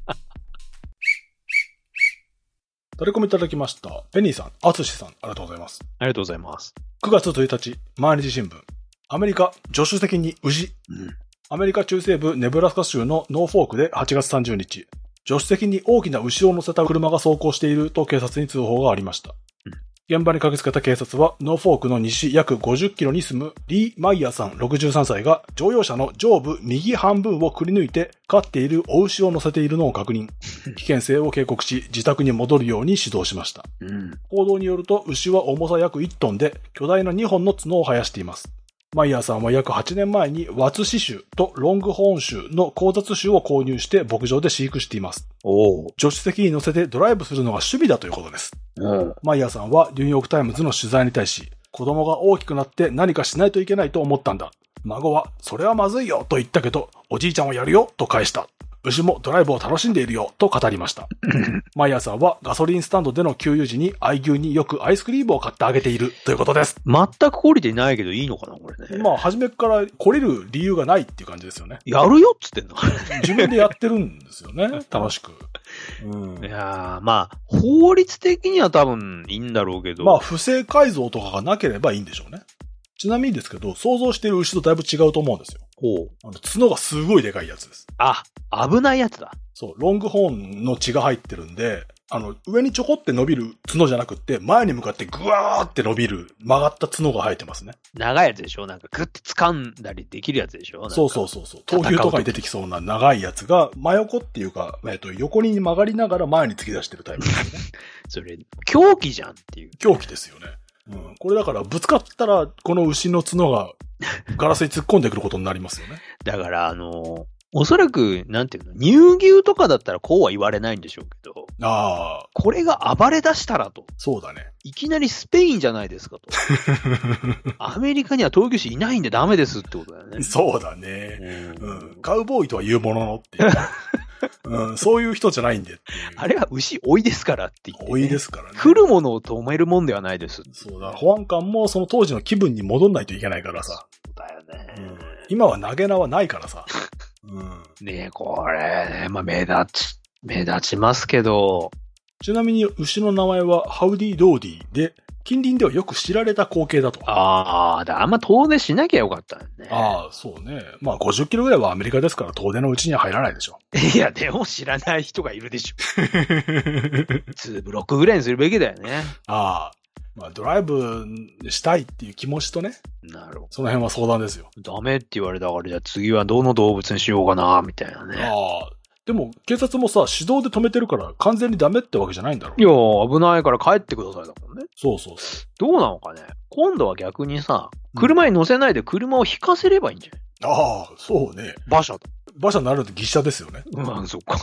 タレコミいただきました。ペニーさん、アツシさん、ありがとうございます。 ありがとうございます。 9月1日、毎日新聞。アメリカ、助手席に牛。アメリカ中西部ネブラスカ州のノーフォークで8月30日、助手席に大きな牛を乗せた車が走行していると警察に通報がありました。現場に駆けつけた警察は、ノーフォークの西約50キロに住むリー・マイヤーさん63歳が乗用車の上部右半分をくり抜いて飼っているお牛を乗せているのを確認。危険性を警告し、自宅に戻るように指導しました。報道によると、牛は重さ約1トンで巨大な2本の角を生やしています。マイヤーさんは約8年前にワツシ種とロングホーン種の交雑種を購入して牧場で飼育しています。助手席に乗せてドライブするのが趣味だということです。マイヤーさんはニューヨークタイムズの取材に対し、子供が大きくなって何かしないといけないと思ったんだ。孫はそれはまずいよと言ったけど、おじいちゃんはやるよと返した。牛もドライブを楽しんでいるよと語りました。マイヤーさんはガソリンスタンドでの給油時に愛牛によくアイスクリームを買ってあげているということです。 全く懲りていないけどいいのかなこれね。 まあ初めから懲りる理由がないっていう感じですよね。 やるよっつってんの自分でやってるんですよね。楽しく。 いやー、まあ法律的には多分いいんだろうけど。 まあ不正改造とかがなければいいんでしょうね。ちなみにですけど、想像している牛とだいぶ違うと思うんですよ。角がすごいでかいやつです。 あ、危ないやつだ。 そう、ロングホーンの血が入ってるんで、上にちょこって伸びる角じゃなくって、前に向かってグワーって伸びる曲がった角が生えてますね。 長いやつでしょ？なんかグッて掴んだりできるやつでしょ？ そう。闘牛とかに出てきそうな長いやつが、真横っていうか、横に曲がりながら前に突き出してるタイプですね。 それ、凶器じゃんっていう。 凶器ですよね。これだからぶつかったら、この牛の角がガラスに突っ込んでくることになりますよね。 だからおそらく、なんていうの、乳牛とかだったらこうは言われないんでしょうけど。これが暴れ出したらと。 そうだね。 いきなりスペインじゃないですかと。アメリカには闘牛士いないんでダメですってことだよね。 そうだね。カウボーイとは言うもののっていう。そういう人じゃないんでっていう。 あれは牛追いですからって言って、 追いですからね。 来るものを止めるもんではないです。 そうだ。保安官もその当時の気分に戻んないといけないからさ。 そうだよね。 今は投げ縄ないからさ。 ねえ、これ、まあ、目立ちますけど。 ちなみに牛の名前はハウディ・ドーディで、近隣ではよく知られた光景だと。 あんま遠出しなきゃよかったね。 そうね。まあ50キロぐらいはアメリカですから遠出のうちには入らないでしょ。 いや、でも知らない人がいるでしょ。2ブロックぐらいにするべきだよね。 まあドライブしたいっていう気持ちとね。 なるほど。 その辺は相談ですよ。 ダメって言われたから、じゃあ次はどの動物にしようかな、みたいなね。 でも、警察もさ、指導で止めてるから完全にダメってわけじゃないんだろう。 いや、危ないから帰ってくださいだもんね。 そう。 どうなのかね。今度は逆にさ、車に乗せないで車を引かせればいいんじゃない？ そうね。 馬車になると牛車ですよね。 そっか。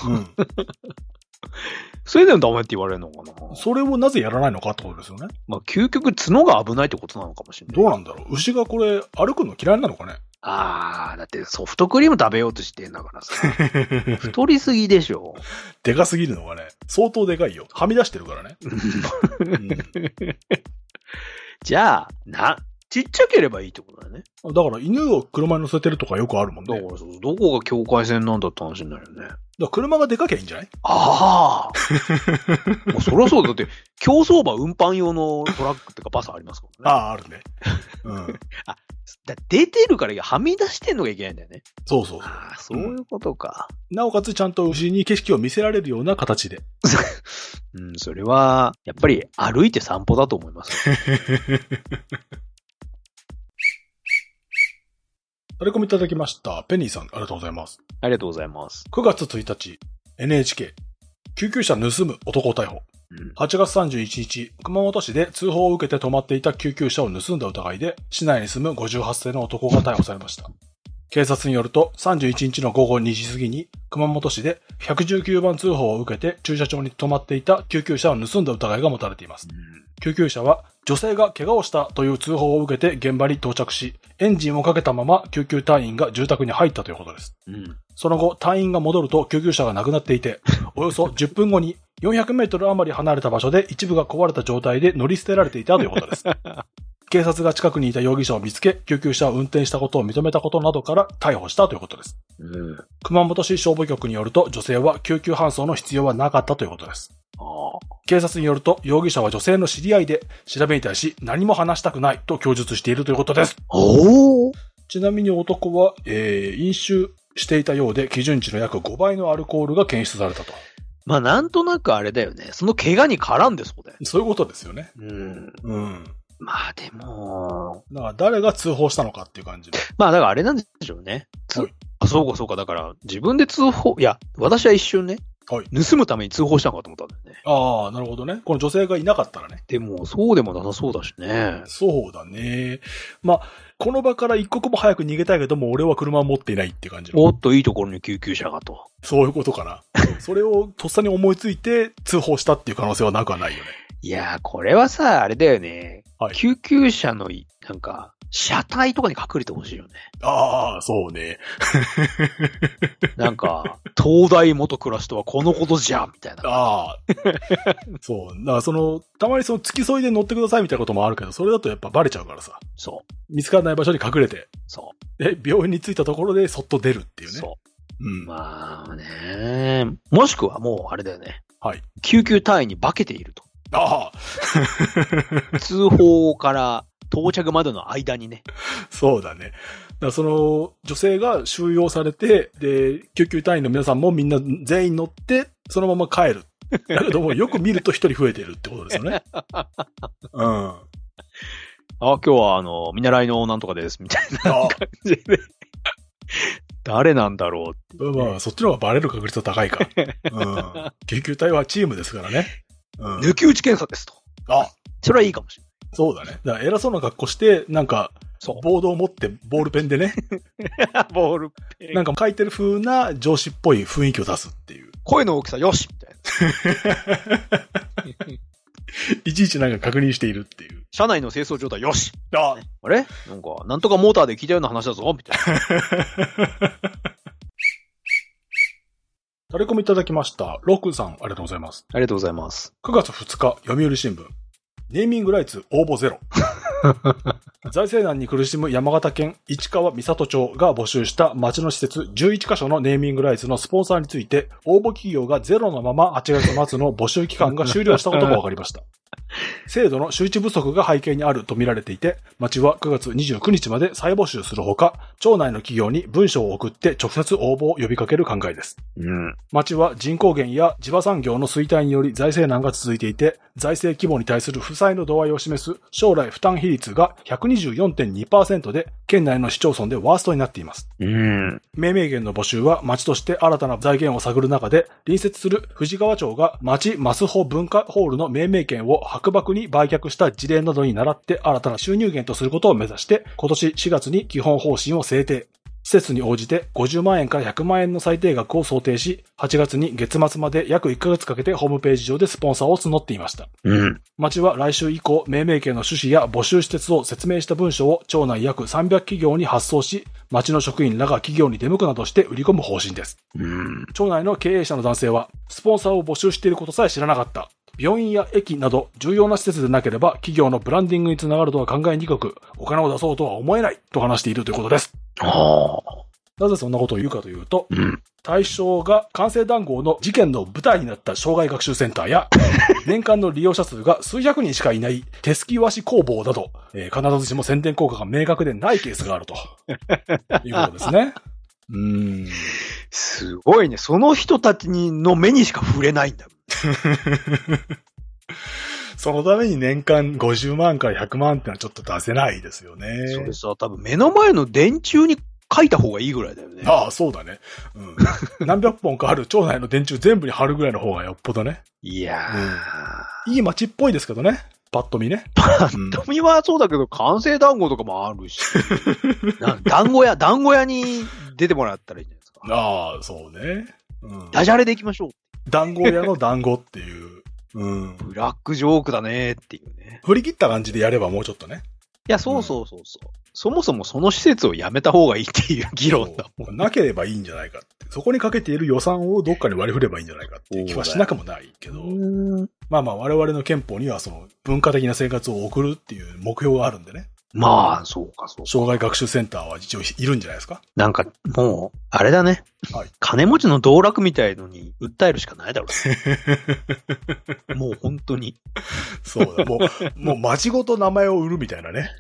それでもダメって言われるのかな。 それをなぜやらないのかってことですよね。 まあ、究極角が危ないってことなのかもしれない。 どうなんだろう。牛がこれ、歩くの嫌いなのかね。 だってソフトクリーム食べようとしてんだからさ。太りすぎでしょ。 でかすぎるのがね、相当でかいよ。はみ出してるからね。 じゃあ、ちっちゃければいいってことだね。 だから犬を車に乗せてるとかよくあるもんね。 だからどこが境界線なんだって話になるよね。だから車がでかきゃいいんじゃない？ もうそりゃそうだ。だって、競走馬運搬用のトラックってかバスありますからね。 あるね。 出てるからはみ出してんのがいけないんだよね。 そう。 そういうことか。 なおかつちゃんと牛に景色を見せられるような形で。 それは、やっぱり歩いて散歩だと思います。 タレコミいただきました。ペニーさん、ありがとうございます。 ありがとうございます。 9月1日、NHK、救急車盗む男を逮捕。8月31日、熊本市で通報を受けて止まっていた救急車を盗んだ疑いで、市内に住む58歳の男が逮捕されました。警察によると、31日の午後2時過ぎに、熊本市で119番通報を受けて駐車場に止まっていた救急車を盗んだ疑いが持たれています。救急車は、女性が怪我をしたという通報を受けて現場に到着し、エンジンをかけたまま救急隊員が住宅に入ったということです。その後、隊員が戻ると救急車がなくなっていて、およそ10分後に400メートル余り離れた場所で一部が壊れた状態で乗り捨てられていたということです。警察が近くにいた容疑者を見つけ、救急車を運転したことを認めたことなどから逮捕したということです。熊本市消防局によると、女性は救急搬送の必要はなかったということです。警察によると、容疑者は女性の知り合いで、調べに対し何も話したくないと供述しているということです。ちなみに男は、飲酒していたようで、基準値の約5倍のアルコールが検出されたと。 まあなんとなくあれだよね。その怪我に絡んでそうだよね。 そういうことですよね。 まあでも。 だから誰が通報したのかっていう感じで。 まあだからあれなんでしょうね。そうか。だから自分で通報、いや、私は一瞬ね。はい。盗むために通報したのかと思ったんだよね。 ああ、なるほどね。この女性がいなかったらね。 でも、そうでもなさそうだしね。 そうだね。まあ、この場から一刻も早く逃げたいけども、俺は車を持っていないっていう感じ。 おっといいところに救急車がと。 そういうことかな。それをとっさに思いついて通報したっていう可能性はなくはないよね。 いやー、これはさ、あれだよね。はい、救急車の、なんか、車体とかに隠れてほしいよね。 ああ、そうね。 なんか、東大元暮らしとはこのことじゃ、みたいな。 ああ。そう。だからたまに付き添いで乗ってくださいみたいなこともあるけど、それだとやっぱバレちゃうからさ。 そう。 見つからない場所に隠れて。 そう。 で、病院に着いたところでそっと出るっていうね。 そう。まあね。もしくはもう、あれだよね。 はい。 救急隊員に化けていると。 ああ。通報から到着までの間にね。 そうだね。だから女性が収容されて、で、救急隊員の皆さんもみんな全員乗って、そのまま帰る。だけども、よく見ると一人増えてるってことですよね。うん。 今日は見習いのなんとかです、みたいな感じで。誰なんだろうって、 ね。まあ、そっちの方がバレる確率は高いから。うん。救急隊はチームですからね。 抜き打ち検査ですと。 あ、 それはいいかもしれない。 そうだね。だから偉そうな格好して、なんか、ボードを持ってボールペンでね。 ボールペン。 なんか書いてる風な上司っぽい雰囲気を出すっていう。 声の大きさよしみたいな。 いちいちなんか確認しているっていう。 車内の清掃状態よし。 あれなんか、なんとかモーターで聞いたような話だぞみたいな。 タレコミいただきました。ロクさん、ありがとうございます。 ありがとうございます。 9月2日、読売新聞。ネーミングライツ応募ゼロ。財政難に苦しむ山形県市川三郷町が募集した町の施設11カ所のネーミングライツのスポンサーについて、応募企業がゼロのまま8月末の募集期間が終了したことが分かりました。制度の周知不足が背景にあると見られていて、町は9月29日まで再募集するほか、町内の企業に文書を送って直接応募を呼びかける考えです。町は人口減や地場産業の衰退により財政難が続いていて、財政規模に対する負債の度合いを示す将来負担比率が 124.2% で、県内の市町村でワーストになっています。命名権の募集は町として新たな財源を探る中で、隣接する藤川町が町マスホ文化ホールの命名権を白幕に売却した事例などに倣って新たな収入源とすることを目指して、今年4月に基本方針を制定。施設に応じて50万円から100万円の最低額を想定し、8月に月末まで約1ヶ月かけてホームページ上でスポンサーを募っていました。町は来週以降、命名権の趣旨や募集施設を説明した文書を町内約300企業に発送し、町の職員らが企業に出向くなどして売り込む方針です。町内の経営者の男性は、スポンサーを募集していることさえ知らなかった。病院や駅など重要な施設でなければ企業のブランディングにつながるとは考えにくく、お金を出そうとは思えないと話しているということです。なぜそんなことを言うかというと、対象が官製談合の事件の舞台になった障害学習センターや、年間の利用者数が数百人しかいない手すき和紙工房など、必ずしも宣伝効果が明確でないケースがあるということですね。 すごいね。その人たちの目にしか触れないんだ。 そのために年間50万から100万ってのはちょっと出せないですよね。 それさ、多分目の前の電柱に書いた方がいいぐらいだよね。 ああ、そうだね。うん。何百本かある町内の電柱全部に貼るぐらいの方がよっぽどね。 いやー。いい街っぽいですけどね。パッと見ね。 パッと見はそうだけど、完成団子とかもあるし。団子屋に出てもらったらいいんじゃないですか。 ああ、そうね。 ダジャレで行きましょう。 団子屋の団子っていう。 ブラックジョークだねっていうね。 振り切った感じでやればもうちょっとね。 いや、そう。そもそもその施設をやめた方がいいっていう議論だもん。 なければいいんじゃないかって。そこにかけている予算をどっかに割り振ればいいんじゃないかっていう気はしなくもないけど。まあ我々の憲法にはその文化的な生活を送るっていう目標があるんでね。 まあ、そうか。 障害学習センターは一応いるんじゃないですか。 なんか、もう、あれだね。はい。金持ちの道楽みたいのに訴えるしかないだろう。もう本当に。 そうだ。もう町ごと名前を売るみたいなね。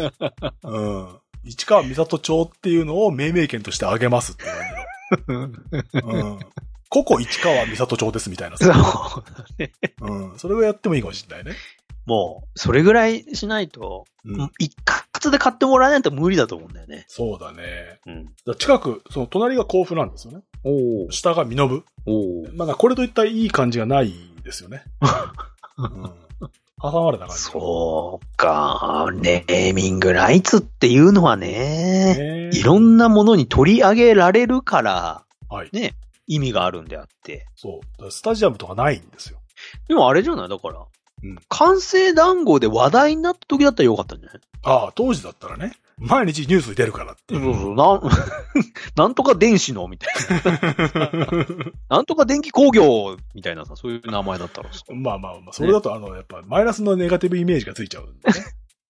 市川三郷町っていうのを命名権としてあげますって感じの。ここ市川三郷町ですみたいな。 そうだね。 それをやってもいいかもしれないね。 もう、それぐらいしないと、一括で買ってもらえないと無理だと思うんだよね。 そうだね。近く、その隣が甲府なんですよね。下が身延。まだこれといったいい感じがないんですよね。挟まれた感じ。 そうか。ネーミングライツっていうのはね、いろんなものに取り上げられるから、ね、意味があるんであって。 そう。スタジアムとかないんですよ。 でもあれじゃないだから。完成団子で話題になった時だったらよかったんじゃない？ ああ、当時だったらね。毎日ニュースに出るからって。 なんとか電子のみたいな。なんとか電気工業みたいなさ、そういう名前だったら。 まあ、それだとやっぱマイナスのネガティブイメージがついちゃうんで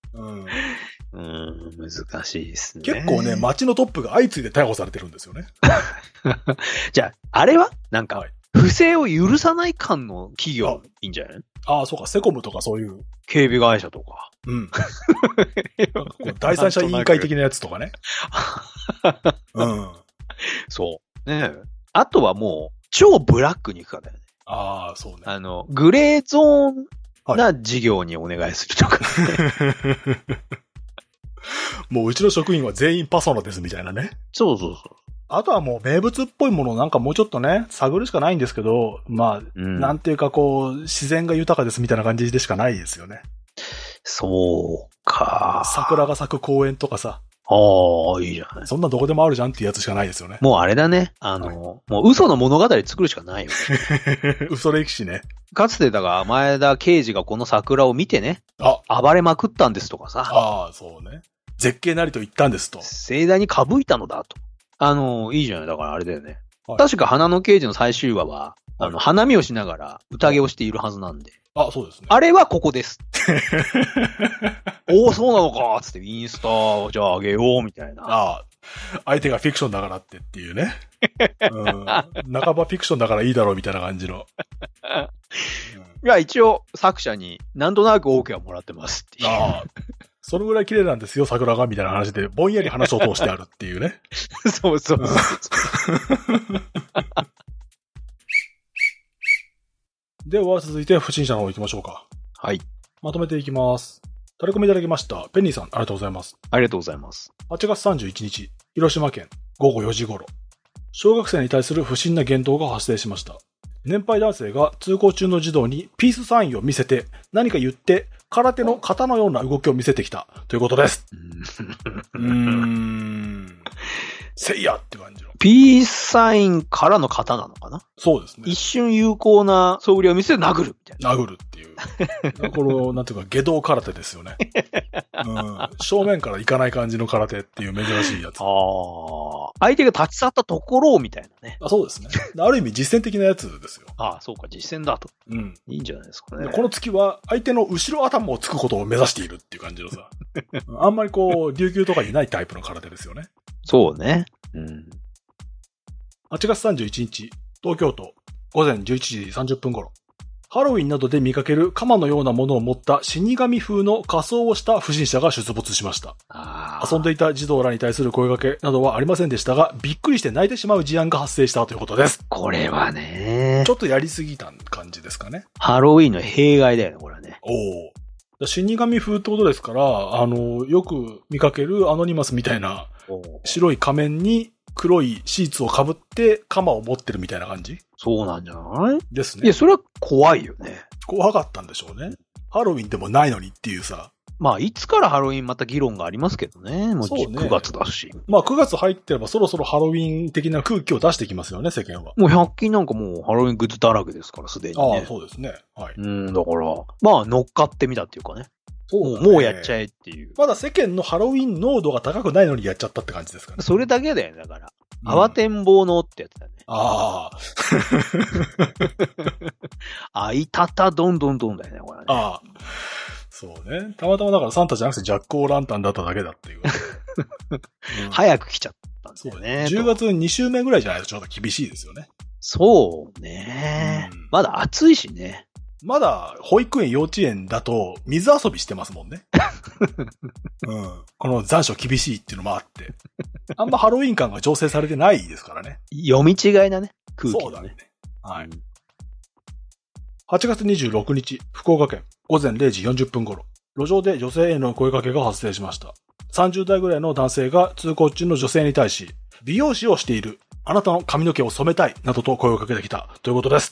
ね。 難しいですね。 結構ね、街のトップが相次いで逮捕されてるんですよね。 じゃあ、あれはなんか、不正を許さない感の企業いいんじゃない？ ああ、そうか、セコムとかそういう。 警備会社とか。 第三者委員会的なやつとかね。 そう。ねえ。あとはもう、超ブラックに行くかだよね。 ああ、そうね。 グレーゾーンな事業にお願いするとか。 もううちの職員は全員パソナですみたいなね。 そう。 あとはもう名物っぽいものをなんかもうちょっとね、探るしかないんですけど、まあ、なんていうかこう、自然が豊かですみたいな感じでしかないですよね。 そうか。 桜が咲く公園とかさ。 ああ、いいじゃない。 そんなどこでもあるじゃんっていうやつしかないですよね。 もうあれだね。もう嘘の物語作るしかないよね。嘘歴史ね。 かつてだが、前田刑事がこの桜を見てね。暴れまくったんですとかさ。 ああ、そうね。絶景なりと言ったんですと。 盛大にかぶいたのだと。いいじゃない。だからあれだよね。確か花の刑事の最終話は、花見をしながら宴をしているはずなんで。 あ、そうですね。 あれはここです。おー、そうなのかつってインスタをじゃああげようみたいな。 ああ。相手がフィクションだからっていうね。半ばフィクションだからいいだろうみたいな感じの。 いや、一応作者になんとなく OK はもらってますっていう。 ああ。そのぐらい綺麗なんですよ、桜がみたいな話で、ぼんやり話を通してあるっていうね。 そう。 では続いて不審者の方行きましょうか。 はい。 まとめていきます。タレコミいただきました。ペンニーさん、ありがとうございます。 ありがとうございます。 8月31日、広島県午後4時頃、小学生に対する不審な言動が発生しました。年配男性が通行中の児童にピースサインを見せて、何か言って、空手の型のような動きを見せてきたということです。せいやって感じの。 ピースサインからの型なのかな？ そうですね。 一瞬有効な素振りを見せて殴るみたいな。 殴るっていう。この、なんていうか、下道空手ですよね。正面から行かない感じの空手っていう珍しいやつ。 相手が立ち去ったところをみたいなね。 そうですね。ある意味実践的なやつですよ。 そうか、実践だと。いいんじゃないですかね。 この月は相手の後ろ頭をつくことを目指しているっていう感じのさ。あんまりこう、琉球とかにないタイプの空手ですよね。 そうね。 8月31日、東京都、午前11時30分頃。ハロウィンなどで見かける鎌のようなものを持った死神風の仮装をした不審者が出没しました。遊んでいた児童らに対する声掛けなどはありませんでしたが、びっくりして泣いてしまう事案が発生したということです。 これはね。 ちょっとやりすぎた感じですかね。 ハロウィンの弊害だよね、これはね。 死神風ってことですから、よく見かけるアノニマスみたいな白い仮面に黒いシーツをかぶって鎌を持ってるみたいな感じ？ そうなんじゃないですね。 いや、それは怖いよね。 怖かったんでしょうね。ハロウィンでもないのにっていうさ。 まあ、いつからハロウィンまた議論がありますけどね。もう9月だし。 まあ、9月入ってればそろそろハロウィン的な空気を出してきますよね、世間は。 もう100均なんかもうハロウィングッズだらけですから、すでにね。 ああ、そうですね。はい。 だから、まあ、乗っかってみたっていうかね。そうね、もうやっちゃえっていう。 まだ世間のハロウィン濃度が高くないのにやっちゃったって感じですかね。 それだけだよね、だから。慌てんぼうのってやつだね。 ああ。あいたたどんどんどんだよね、これね。 ああ。そうね。たまたまだからサンタじゃなくてジャック・オー・ランタンだっただけだっていう。 早く来ちゃったんですよね。 10月2週目ぐらいじゃないとちょっと厳しいですよね。 そうね。まだ暑いしね。 まだ保育園幼稚園だと水遊びしてますもんね。この残暑厳しいっていうのもあって。あんまハロウィン感が調整されてないですからね。 読み違いだね。空気、ね。 そうだね。はい。8月26日、福岡県、午前0時40分頃、路上で女性への声掛けが発生しました。30代ぐらいの男性が通行中の女性に対し、美容師をしている、あなたの髪の毛を染めたい、などと声をかけてきたということです。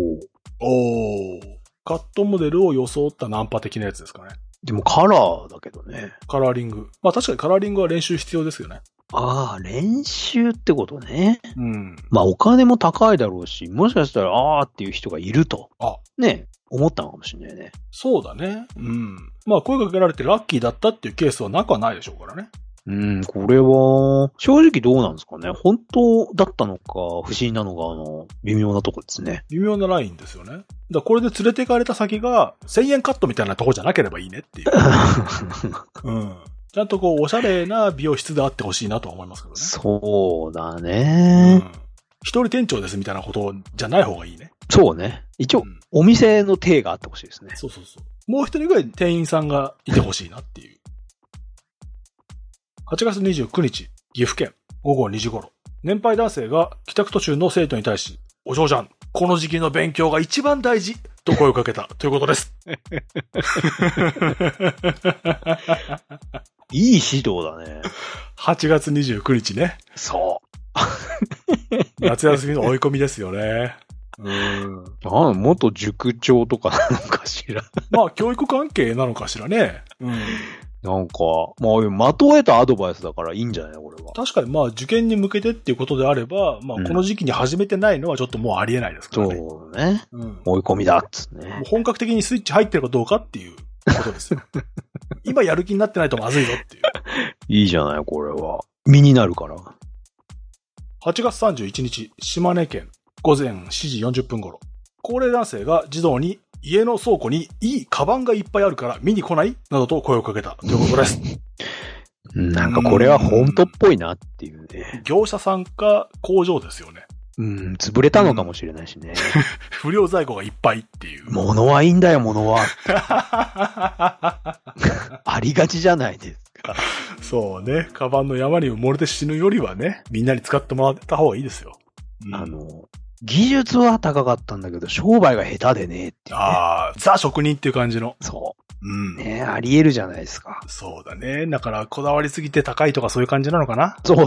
カットモデルを装ったナンパ的なやつですかね。 でもカラーだけどね。 カラーリング。まあ確かにカラーリングは練習必要ですよね。 ああ、練習ってことね。まあお金も高いだろうし、もしかしたらあーっていう人がいると。ね、思ったのかもしれないね。 そうだね。まあ声かけられてラッキーだったっていうケースはなくはないでしょうからね。 これは、正直どうなんですかね。本当だったのか、不思議なのか、微妙なとこですね。 微妙なラインですよね。だこれで連れて行かれた先が、1000円カットみたいなとこじゃなければいいねっていう。ちゃんとこう、おしゃれな美容室であってほしいなとは思いますけどね。 そうだね。 一人店長ですみたいなことじゃない方がいいね。 そうね。一応、お店の体があってほしいですね。 そうそうそう。もう一人ぐらい店員さんがいてほしいなっていう。8月29日、岐阜県、午後2時頃、年配男性が帰宅途中の生徒に対し、お嬢ちゃん、この時期の勉強が一番大事と声をかけたということです。 いい指導だね。 8月29日ね。 そう。 夏休みの追い込みですよね。 元塾長とかなのかしら。 まあ、教育関係なのかしらね。 なんか、まあ、的を得たアドバイスだからいいんじゃないのこれは。 確かにまあ、受験に向けてっていうことであれば、まあ、この時期に始めてないのはちょっともうありえないですからね。 そうね。追い込みだっつね。 もう本格的にスイッチ入ってるかどうかっていうことですよ。今やる気になってないとまずいぞっていう。 いいじゃない、これは。身になるから。 8月31日、島根県、午前7時40分頃、高齢男性が児童に家の倉庫にいいカバンがいっぱいあるから見に来ないなどと声をかけたということです。 なんかこれは本当っぽいなっていうね。 業者さんか工場ですよね。 潰れたのかもしれないしね。 不良在庫がいっぱいっていう。 物はいいんだよ、物は。ありがちじゃないですか。 そうね。カバンの山に埋もれて死ぬよりはね、みんなに使ってもらった方がいいですよ。 技術は高かったんだけど、商売が下手でねっていう、ね。 ザ職人っていう感じの。 そう。ねあり得るじゃないですか。 そうだね。だから、こだわりすぎて高いとかそういう感じなのかな。 そう。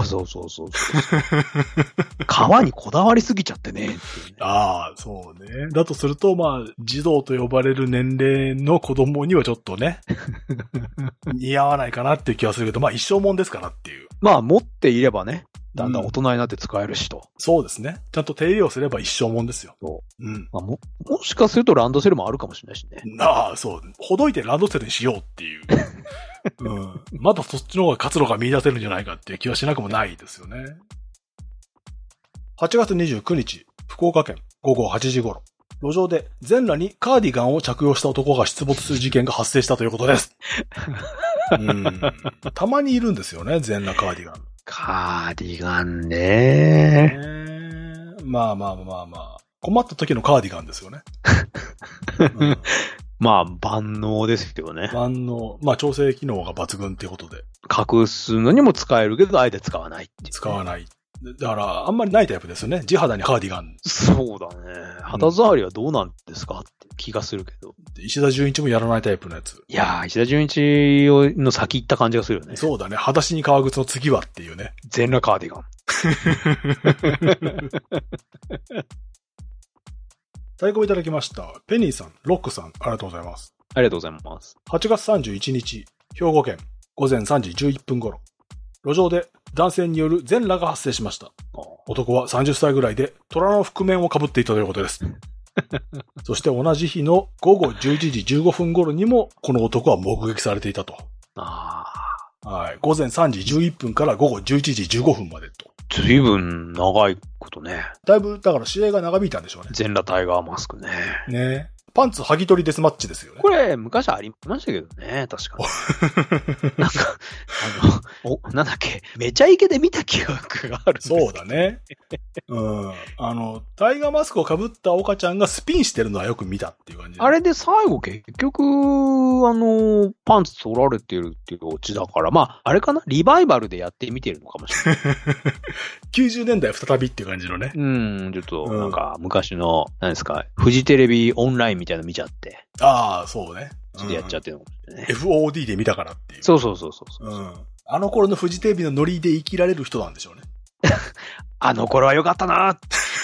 革にこだわりすぎちゃってねっていうね。 そうね。だとすると、まあ、児童と呼ばれる年齢の子供にはちょっとね、似合わないかなっていう気はするけど、まあ一生もんですからっていう。 まあ、持っていればね。だんだん大人になって使えるしと。 そうですね。ちゃんと手入れをすれば一生もんですよ。 まあ、もしかするとランドセルもあるかもしれないしね。 そう。ほどいてランドセルにしようっていう。まだそっちの方が活路が見出せるんじゃないかっていう気はしなくもないですよね。8月29日、福岡県午後8時頃、路上で全裸にカーディガンを着用した男が出没する事件が発生したということです。たまにいるんですよね、全裸カーディガン。 カーディガンね。 まあ。困った時のカーディガンですよね。 まあ、万能ですよね。 万能。まあ、調整機能が抜群っていうことで。 隠すのにも使えるけど、あえて使わないっていう、 使わない。 だから、あんまりないタイプですよね。地肌にカーディガン。 そうだね。肌触りはどうなんですかって気がするけど。 石田純一もやらないタイプのやつ。 いやー、石田純一の先行った感じがするよね。 そうだね。裸足に革靴の次はっていうね。 全裸カーディガン。 太鼓いただきました。ペニーさん、ロックさん、ありがとうございます。 ありがとうございます。 8月31日、兵庫県、午前3時11分頃、路上で男性による全裸が発生しました。男は30歳ぐらいで虎の覆面をかぶっていたということです。そして同じ日の午後11時15分頃にも、この男は目撃されていたと。はい。午前3時11分から午後11時15分までと。 随分長いことね。 だいぶ、だから試合が長引いたんでしょうね。 全裸タイガーマスクね。 ね。パンツ剥ぎ取りデスマッチですよね。 これ、昔ありましたけどね、確かに。なんか、なんだっけ、めちゃイケで見た記憶があるんですけど。 そうだね。タイガーマスクを被った岡ちゃんがスピンしてるのはよく見たっていう感じ。 あれで最後結局、パンツ取られてるっていうオチだから、まあ、あれかなリバイバルでやってみてるのかもしれない。 90年代再びっていう感じのね。 ちょっと、なんか、昔の、何ですか、フジテレビオンラインみたいなの見ちゃって。 ああ、そうね。 ちょっとやっちゃってるのかもしれないね。 FOD で見たからっていう。 そう。 あの頃のフジテレビのノリで生きられる人なんでしょうね。 あの頃は良かったな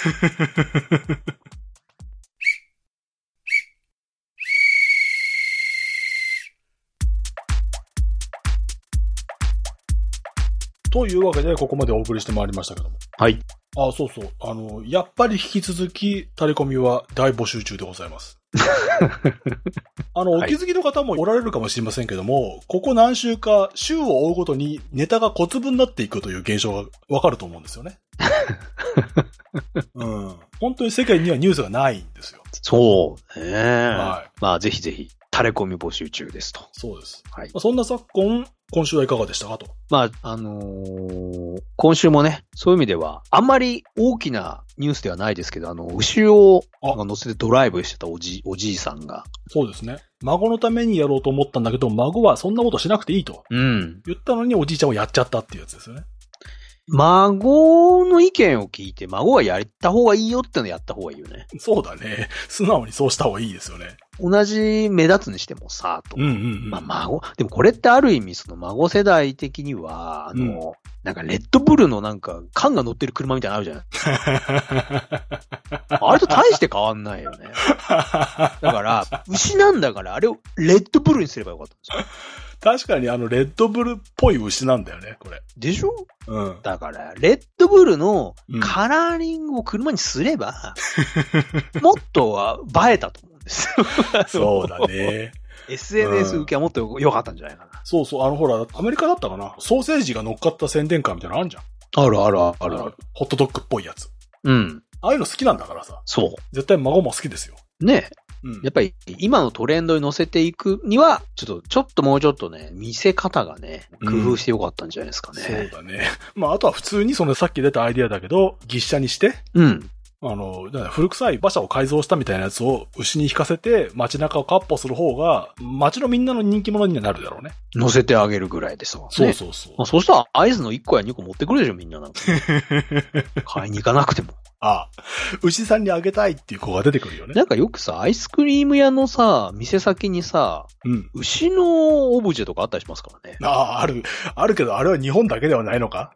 というわけで、ここまでお送りしてまいりましたけども。 はい。 そうそう。やっぱり引き続き、タレコミは大募集中でございます。お気づきの方もおられるかもしれませんけども、ここ何週か、週を追うごとにネタが小粒になっていくという現象がわかると思うんですよね。本当に世界にはニュースがないんですよ。 そうね。 はい。 まあ、ぜひぜひ、タレコミ募集中ですと。 そうです。 はい。 そんな昨今週はいかがでしたかと。 まあ、今週もね、そういう意味では、あんまり大きなニュースではないですけど、牛を乗せてドライブしてたおじいさんが。 そうですね。孫のためにやろうと思ったんだけど、孫はそんなことしなくていいと。言ったのにおじいちゃんをやっちゃったっていうやつですよね。 孫の意見を聞いて、孫がやった方がいいよってのやった方がいいよね。 そうだね。素直にそうした方がいいですよね。 同じ目立つにしてもさ、と。まあ、孫、でもこれってある意味、その孫世代的には、なんかレッドブルのなんか缶が乗ってる車みたいなのあるじゃないあれと大して変わんないよね。だから、牛なんだからあれをレッドブルにすればよかったんですよ。 確かにレッドブルっぽい牛なんだよね、これ。 でしょ？だから、レッドブルのカラーリングを車にすれば、もっとは映えたと思うんですよ。 そうだね。 SNS 受けはもっと良かったんじゃないかな。 そうそう、ほら、アメリカだったかな。ソーセージが乗っかった宣伝カーみたいなのあるじゃん。 ある。 ホットドッグっぽいやつ。ああいうの好きなんだからさ。 そう。 絶対孫も好きですよ。 ねえ。やっぱり今のトレンドに乗せていくには、ちょっともうちょっとね、見せ方がね、工夫してよかったんじゃないですかね。 そうだね。まあ、あとは普通にさっき出たアイディアだけど、牛車にして、古臭い馬車を改造したみたいなやつを牛に引かせて街中をカッポする方が、街のみんなの人気者にはなるだろうね。 乗せてあげるぐらいでさ。 そう。まあ、そしたらアイスの1個や2個持ってくるでしょ、みんななんか。買いに行かなくても。 牛さんにあげたいっていう子が出てくるよね。 なんかよくさ、アイスクリーム屋のさ、店先にさ、牛のオブジェとかあったりしますからね。 あるけど、あれは日本だけではないのか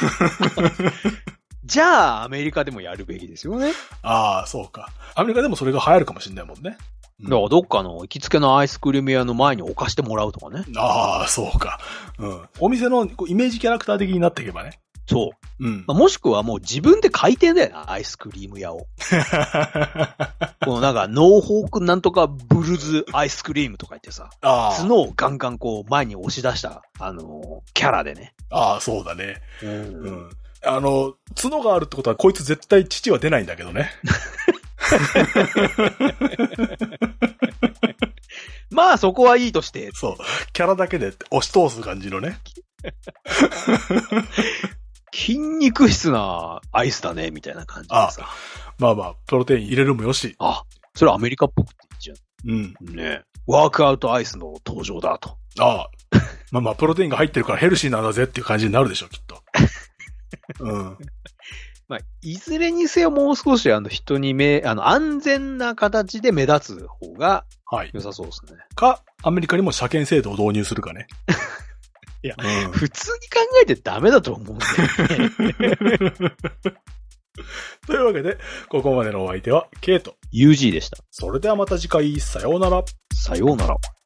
じゃあ、アメリカでもやるべきですよね。 そうか。アメリカでもそれが流行るかもしれないもんね。 だからどっかの行きつけのアイスクリーム屋の前に置かしてもらうとかね。 そうか。お店のイメージキャラクター的になっていけばね。 そう。もしくはもう自分で開店だよな、アイスクリーム屋を。このなんか、ノーホークなんとかブルズアイスクリームとか言ってさ、角をガンガンこう前に押し出した、キャラでね。 そうだね。角があるってことはこいつ絶対父は出ないんだけどね。 まあそこはいいとして。 そう。キャラだけで押し通す感じのね。 筋肉質なアイスだね、みたいな感じでさ。 まあ、プロテイン入れるもよし。 それアメリカっぽくていいじゃん。ね。ワークアウトアイスの登場だと。 まあ、プロテインが入ってるからヘルシーなんだぜっていう感じになるでしょ、きっと。 うん。 まあ、いずれにせよもう少し人に安全な形で目立つ方が良さそうですね。 か、アメリカにも車検制度を導入するかね。 いや、普通に考えてダメだと思うんだよね。 というわけで、ここまでのお相手は、ケイト。 UG でした。 それではまた次回、さようなら。 さようなら。